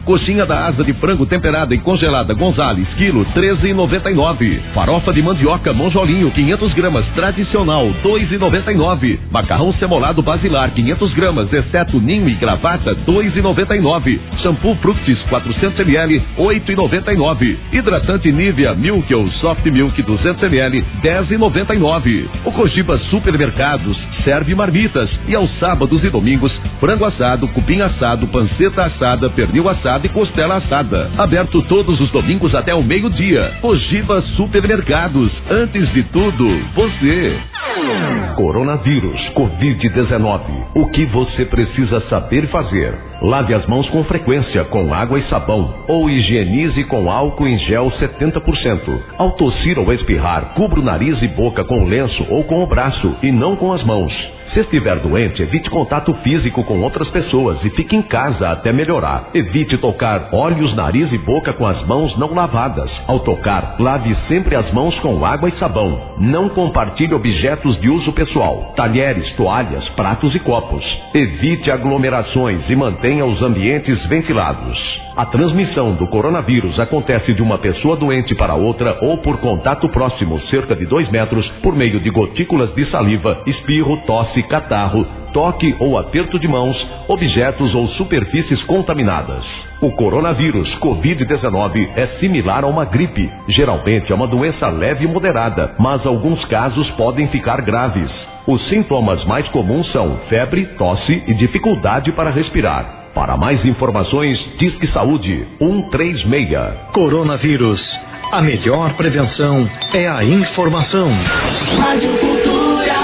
Coxinha da asa de frango temperada e congelada Gonzales, quilo treze e noventa e nove. Farofa de mandioca Monjolinho, quinhentos gramas, tradicional, dois e noventa e nove. Macarrão semolado Basilar, quinhentos gramas, exceto ninho e gravata, dois e noventa e nove. Shampoo Fructis, quatrocentos mililitros, oito e noventa e nove. Hidratante Nivea Milk ou Soft Milk, duzentos mililitros, dez e noventa e nove. O Cogiba Supermercados serve marmitas e aos sábados e domingos, frango assado, cupim assado, panceta assada, pernil assado e costela assada. Aberto todos os domingos até o meio-dia. Cogiba Supermercados. Antes de tudo, você. Coronavírus, covid dezenove. O que você precisa saber fazer? Lave as mãos com frequência com água e sabão ou higienize com álcool em gel setenta por cento. Ao tossir ou espirrar, cubra o nariz e boca com lenço ou com o braço e não com as mãos. Se estiver doente, evite contato físico com outras pessoas e fique em casa até melhorar. Evite tocar olhos, nariz e boca com as mãos não lavadas. Ao tocar, lave sempre as mãos com água e sabão. Não compartilhe objetos de uso pessoal, talheres, toalhas, pratos e copos. Evite aglomerações e mantenha os ambientes ventilados. A transmissão do coronavírus acontece de uma pessoa doente para outra ou por contato próximo, cerca de dois metros, por meio de gotículas de saliva, espirro, tosse, catarro, toque ou aperto de mãos, objetos ou superfícies contaminadas. O coronavírus covid dezenove é similar a uma gripe. Geralmente é uma doença leve e moderada, mas alguns casos podem ficar graves. Os sintomas mais comuns são febre, tosse e dificuldade para respirar. Para mais informações, Disque Saúde um três seis. Coronavírus. A melhor prevenção é a informação. Rádio Cultura,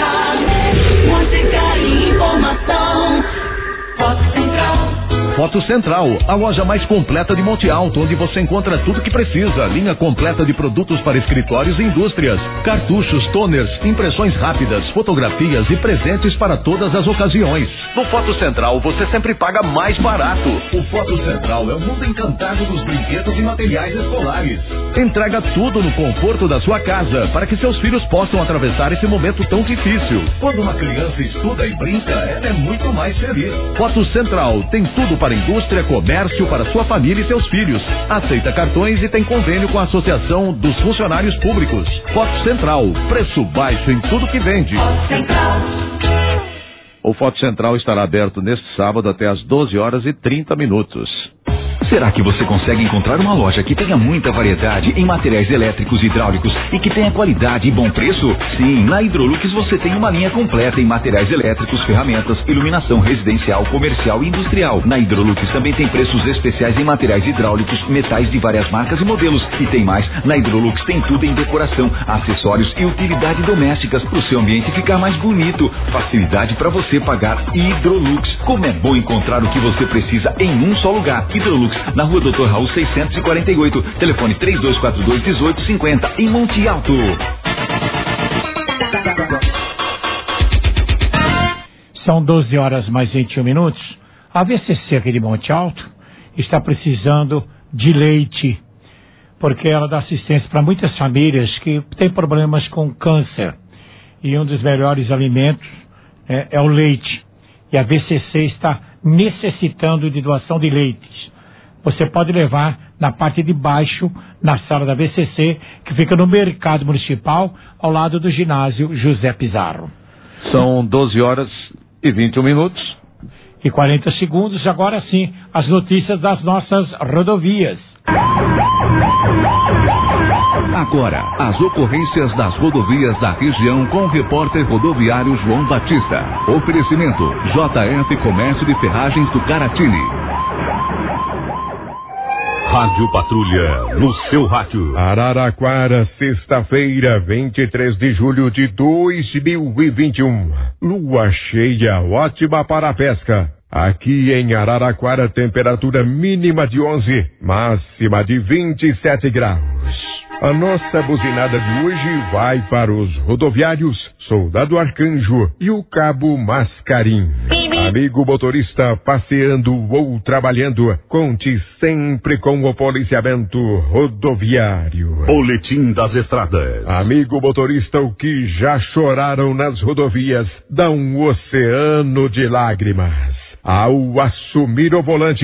música e informação. Foto Central. Foto Central, a loja mais completa de Monte Alto, onde você encontra tudo que precisa. Linha completa de produtos para escritórios e indústrias, cartuchos, toners, impressões rápidas, fotografias e presentes para todas as ocasiões. No Foto Central, você sempre paga mais barato. O Foto Central é o mundo encantado dos brinquedos e materiais escolares. Entrega tudo no conforto da sua casa, para que seus filhos possam atravessar esse momento tão difícil. Quando uma criança estuda e brinca, ela é muito mais feliz. Foto Central tem tudo para indústria, comércio, para sua família e seus filhos. Aceita cartões e tem convênio com a Associação dos Funcionários Públicos. Foto Central, preço baixo em tudo que vende. O Foto Central estará aberto neste sábado até às doze horas e trinta minutos. Será que você consegue encontrar uma loja que tenha muita variedade em materiais elétricos e hidráulicos e que tenha qualidade e bom preço? Sim, na Hidrolux você tem uma linha completa em materiais elétricos, ferramentas, iluminação residencial, comercial e industrial. Na Hidrolux também tem preços especiais em materiais hidráulicos, metais de várias marcas e modelos. E tem mais, na Hidrolux tem tudo em decoração, acessórios e utilidade domésticas para o seu ambiente ficar mais bonito. Facilidade para você pagar. Hidrolux. Como é bom encontrar o que você precisa em um só lugar. Hidrolux, na rua Doutor Raul seiscentos e quarenta e oito, telefone três dois quatro dois, um oito cinco zero, em Monte Alto. São doze horas mais vinte e um minutos. A V C C aqui de Monte Alto está precisando de leite, porque ela dá assistência para muitas famílias que têm problemas com câncer. E um dos melhores alimentos é, é o leite. E a V C C está necessitando de doação de leites. Você pode levar na parte de baixo, na sala da V C C, que fica no Mercado Municipal, ao lado do ginásio José Pizarro. São doze horas e vinte e um minutos. E quarenta segundos. Agora sim, as notícias das nossas rodovias. Agora, as ocorrências das rodovias da região com o repórter rodoviário João Batista. Oferecimento J F Comércio de Ferragens do Caratini. Rádio Patrulha, no seu rádio. Araraquara, sexta-feira, vinte e três de julho de dois mil e vinte e um. Lua cheia, ótima para a pesca. Aqui em Araraquara, temperatura mínima de onze, máxima de vinte e sete graus. A nossa buzinada de hoje vai para os rodoviários Soldado Arcanjo e o Cabo Mascarim. Amigo motorista passeando ou trabalhando, conte sempre com o policiamento rodoviário. Boletim das Estradas. Amigo motorista, o que já choraram nas rodovias dá um oceano de lágrimas. Ao assumir o volante,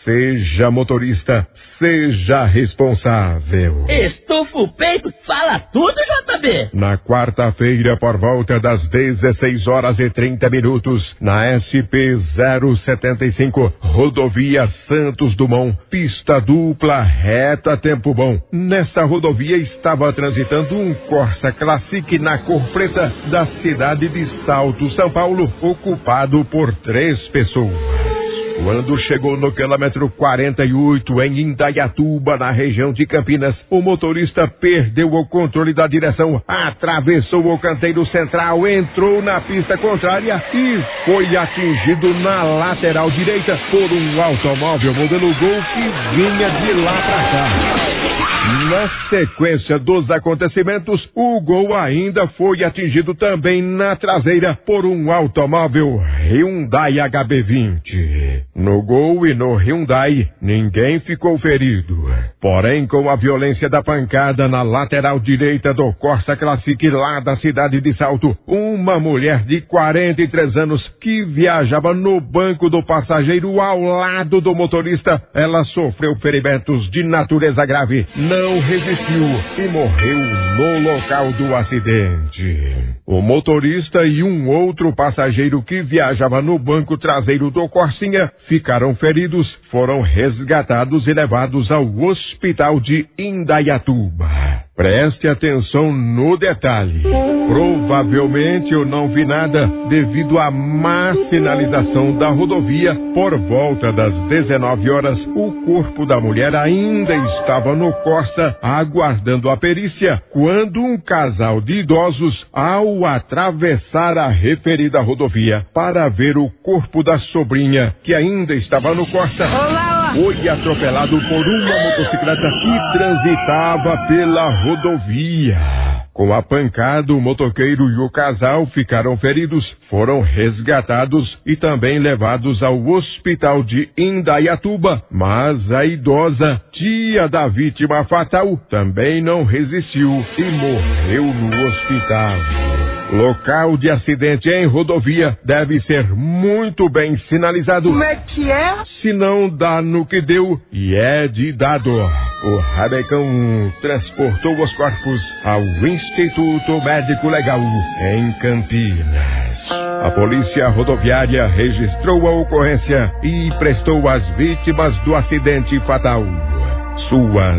Seja motorista, seja responsável. Estufa o peito, fala tudo, J B. Na quarta-feira, por volta das dezesseis horas e trinta minutos, na S P zero setenta e cinco, rodovia Santos Dumont, pista dupla, reta, tempo bom. Nesta rodovia estava transitando um Corsa Classic na cor preta da cidade de Salto, São Paulo, ocupado por três pessoas. Quando chegou no quilômetro quarenta e oito, em Indaiatuba, na região de Campinas, o motorista perdeu o controle da direção, atravessou o canteiro central, entrou na pista contrária e foi atingido na lateral direita por um automóvel modelo Gol que vinha de lá pra cá. Na sequência dos acontecimentos, o Gol ainda foi atingido também na traseira por um automóvel Hyundai H B vinte. No Gol e no Hyundai, ninguém ficou ferido. Porém, com a violência da pancada na lateral direita do Corsa Classic lá da cidade de Salto, uma mulher de quarenta e três anos que viajava no banco do passageiro ao lado do motorista, ela sofreu ferimentos de natureza grave, não resistiu e morreu no local do acidente. O motorista e um outro passageiro que viajava no banco traseiro do Corsinha ficaram feridos, foram resgatados e levados ao hospital de Indaiatuba. Preste atenção no detalhe. Provavelmente eu não vi nada devido à má sinalização da rodovia. Por volta das dezenove horas, o corpo da mulher ainda estava no Corsa aguardando a perícia, quando um casal de idosos, ao atravessar a referida rodovia para ver o corpo da sobrinha, que ainda estava no Corsa, foi atropelado por uma motocicleta que transitava pela rodovia. Com a pancada, o motoqueiro e o casal ficaram feridos, foram resgatados e também levados ao hospital de Indaiatuba. Mas a idosa, tia da vítima fatal, também não resistiu e morreu no hospital. Local de acidente em rodovia deve ser muito bem sinalizado. Como é que é? Se não dá no que deu, e é de dado. O Rabecão transportou os corpos ao Instituto Médico Legal em Campinas. A polícia rodoviária registrou a ocorrência e prestou às vítimas do acidente fatal suas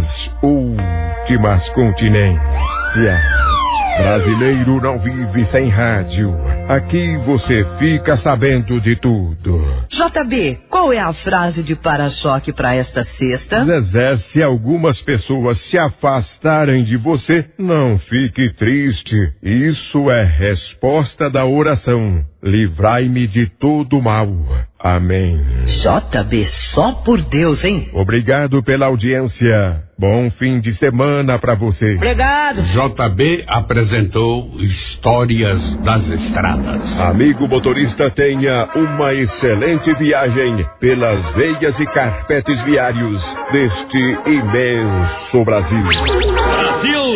últimas continências. Brasileiro não vive sem rádio. Aqui você fica sabendo de tudo. J B, qual é a frase de para-choque para esta sexta? Zezé, se algumas pessoas se afastarem de você, não fique triste. Isso é resposta da oração. Livrai-me de todo mal. Amém. J B, só por Deus, hein? Obrigado pela audiência. Bom fim de semana pra você. Obrigado. J B apresentou Histórias das Estradas. Amigo motorista, tenha uma excelente viagem pelas veias e carpetes viários deste imenso Brasil. Brasil!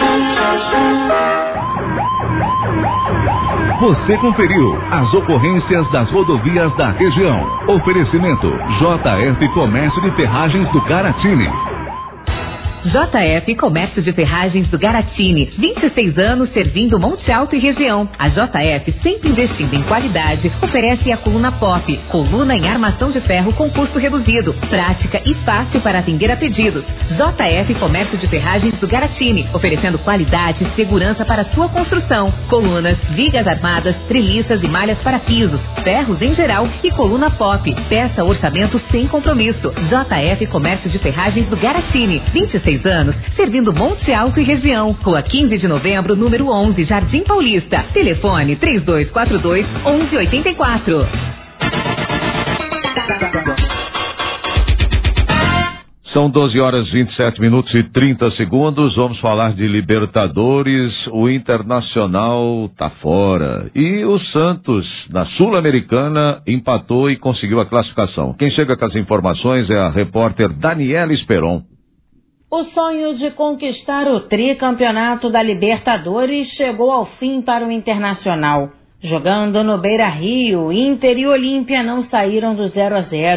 Você conferiu as ocorrências das rodovias da região. Oferecimento J F Comércio de Ferragens do Caratini. J F Comércio de Ferragens do Garatini, vinte e seis anos servindo Monte Alto e região. A J F, sempre investindo em qualidade, oferece a coluna pop, coluna em armação de ferro com custo reduzido, prática e fácil para atender a pedidos. J F Comércio de Ferragens do Garatini, oferecendo qualidade e segurança para sua construção. Colunas, vigas armadas, treliças e malhas para pisos, ferros em geral e coluna pop. Peça orçamento sem compromisso. J F Comércio de Ferragens do Garatini, vinte e seis anos, servindo Monte Alto e região. Rua quinze de novembro, número onze, Jardim Paulista. Telefone três dois quatro dois, onze oitenta e quatro. São doze horas, vinte e sete minutos e trinta segundos. Vamos falar de Libertadores. O Internacional tá fora. E o Santos, na Sul-Americana, empatou e conseguiu a classificação. Quem chega com as informações é a repórter Daniela Esperon. O sonho de conquistar o tricampeonato da Libertadores chegou ao fim para o Internacional. Jogando no Beira-Rio, Inter e Olímpia não saíram do zero a zero.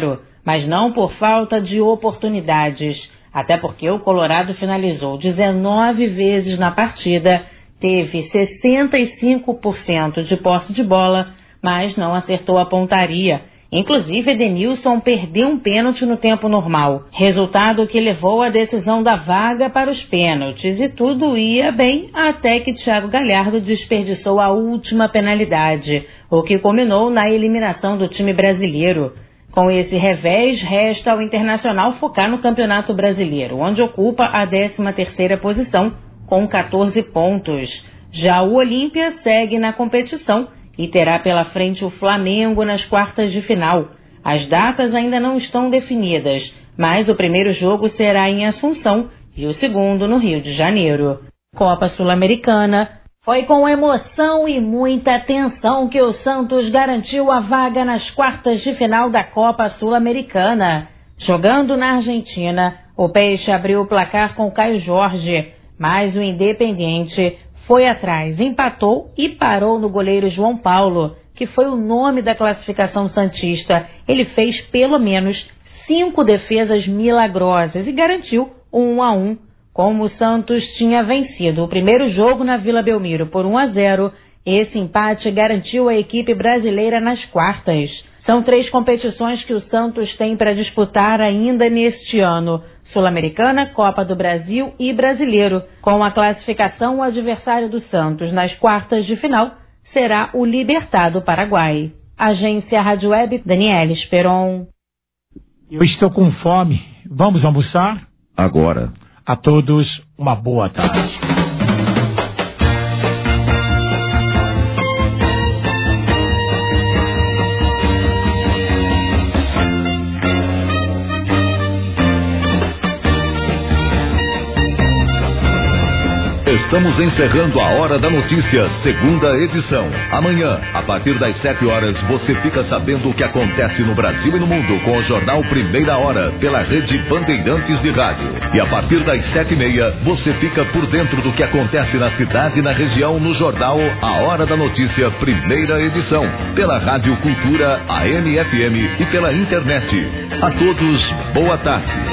mas não por falta de oportunidades, até porque o Colorado finalizou dezenove vezes na partida, teve sessenta e cinco por cento de posse de bola, mas não acertou a pontaria. Inclusive, Edenilson perdeu um pênalti no tempo normal, resultado que levou a decisão da vaga para os pênaltis, e tudo ia bem até que Thiago Galhardo desperdiçou a última penalidade, o que culminou na eliminação do time brasileiro. Com esse revés, resta ao Internacional focar no Campeonato Brasileiro, onde ocupa a décima terceira posição, com quatorze pontos. Já o Olímpia segue na competição e terá pela frente o Flamengo nas quartas de final. As datas ainda não estão definidas, mas o primeiro jogo será em Assunção e o segundo no Rio de Janeiro. Copa Sul-Americana. Foi com emoção e muita tensão que o Santos garantiu a vaga nas quartas de final da Copa Sul-Americana. Jogando na Argentina, o Peixe abriu o placar com Caio Jorge, mas o Independiente foi atrás, empatou e parou no goleiro João Paulo, que foi o nome da classificação santista. Ele fez pelo menos cinco defesas milagrosas e garantiu um 1 a um. Como o Santos tinha vencido o primeiro jogo na Vila Belmiro por um a zero, esse empate garantiu a equipe brasileira nas quartas. São três competições que o Santos tem para disputar ainda neste ano: Sul-Americana, Copa do Brasil e Brasileiro. Com a classificação, o adversário do Santos nas quartas de final será o Libertad Paraguai. Agência Rádio Web, Daniela Esperon. Eu estou com fome. Vamos almoçar? Agora. A todos, uma boa tarde. Estamos encerrando a Hora da Notícia, segunda edição. Amanhã, a partir das sete horas, você fica sabendo o que acontece no Brasil e no mundo com o jornal Primeira Hora, pela rede Bandeirantes de Rádio. E a partir das sete e meia, você fica por dentro do que acontece na cidade e na região no jornal A Hora da Notícia, primeira edição, pela Rádio Cultura, A M F M e pela internet. A todos, boa tarde.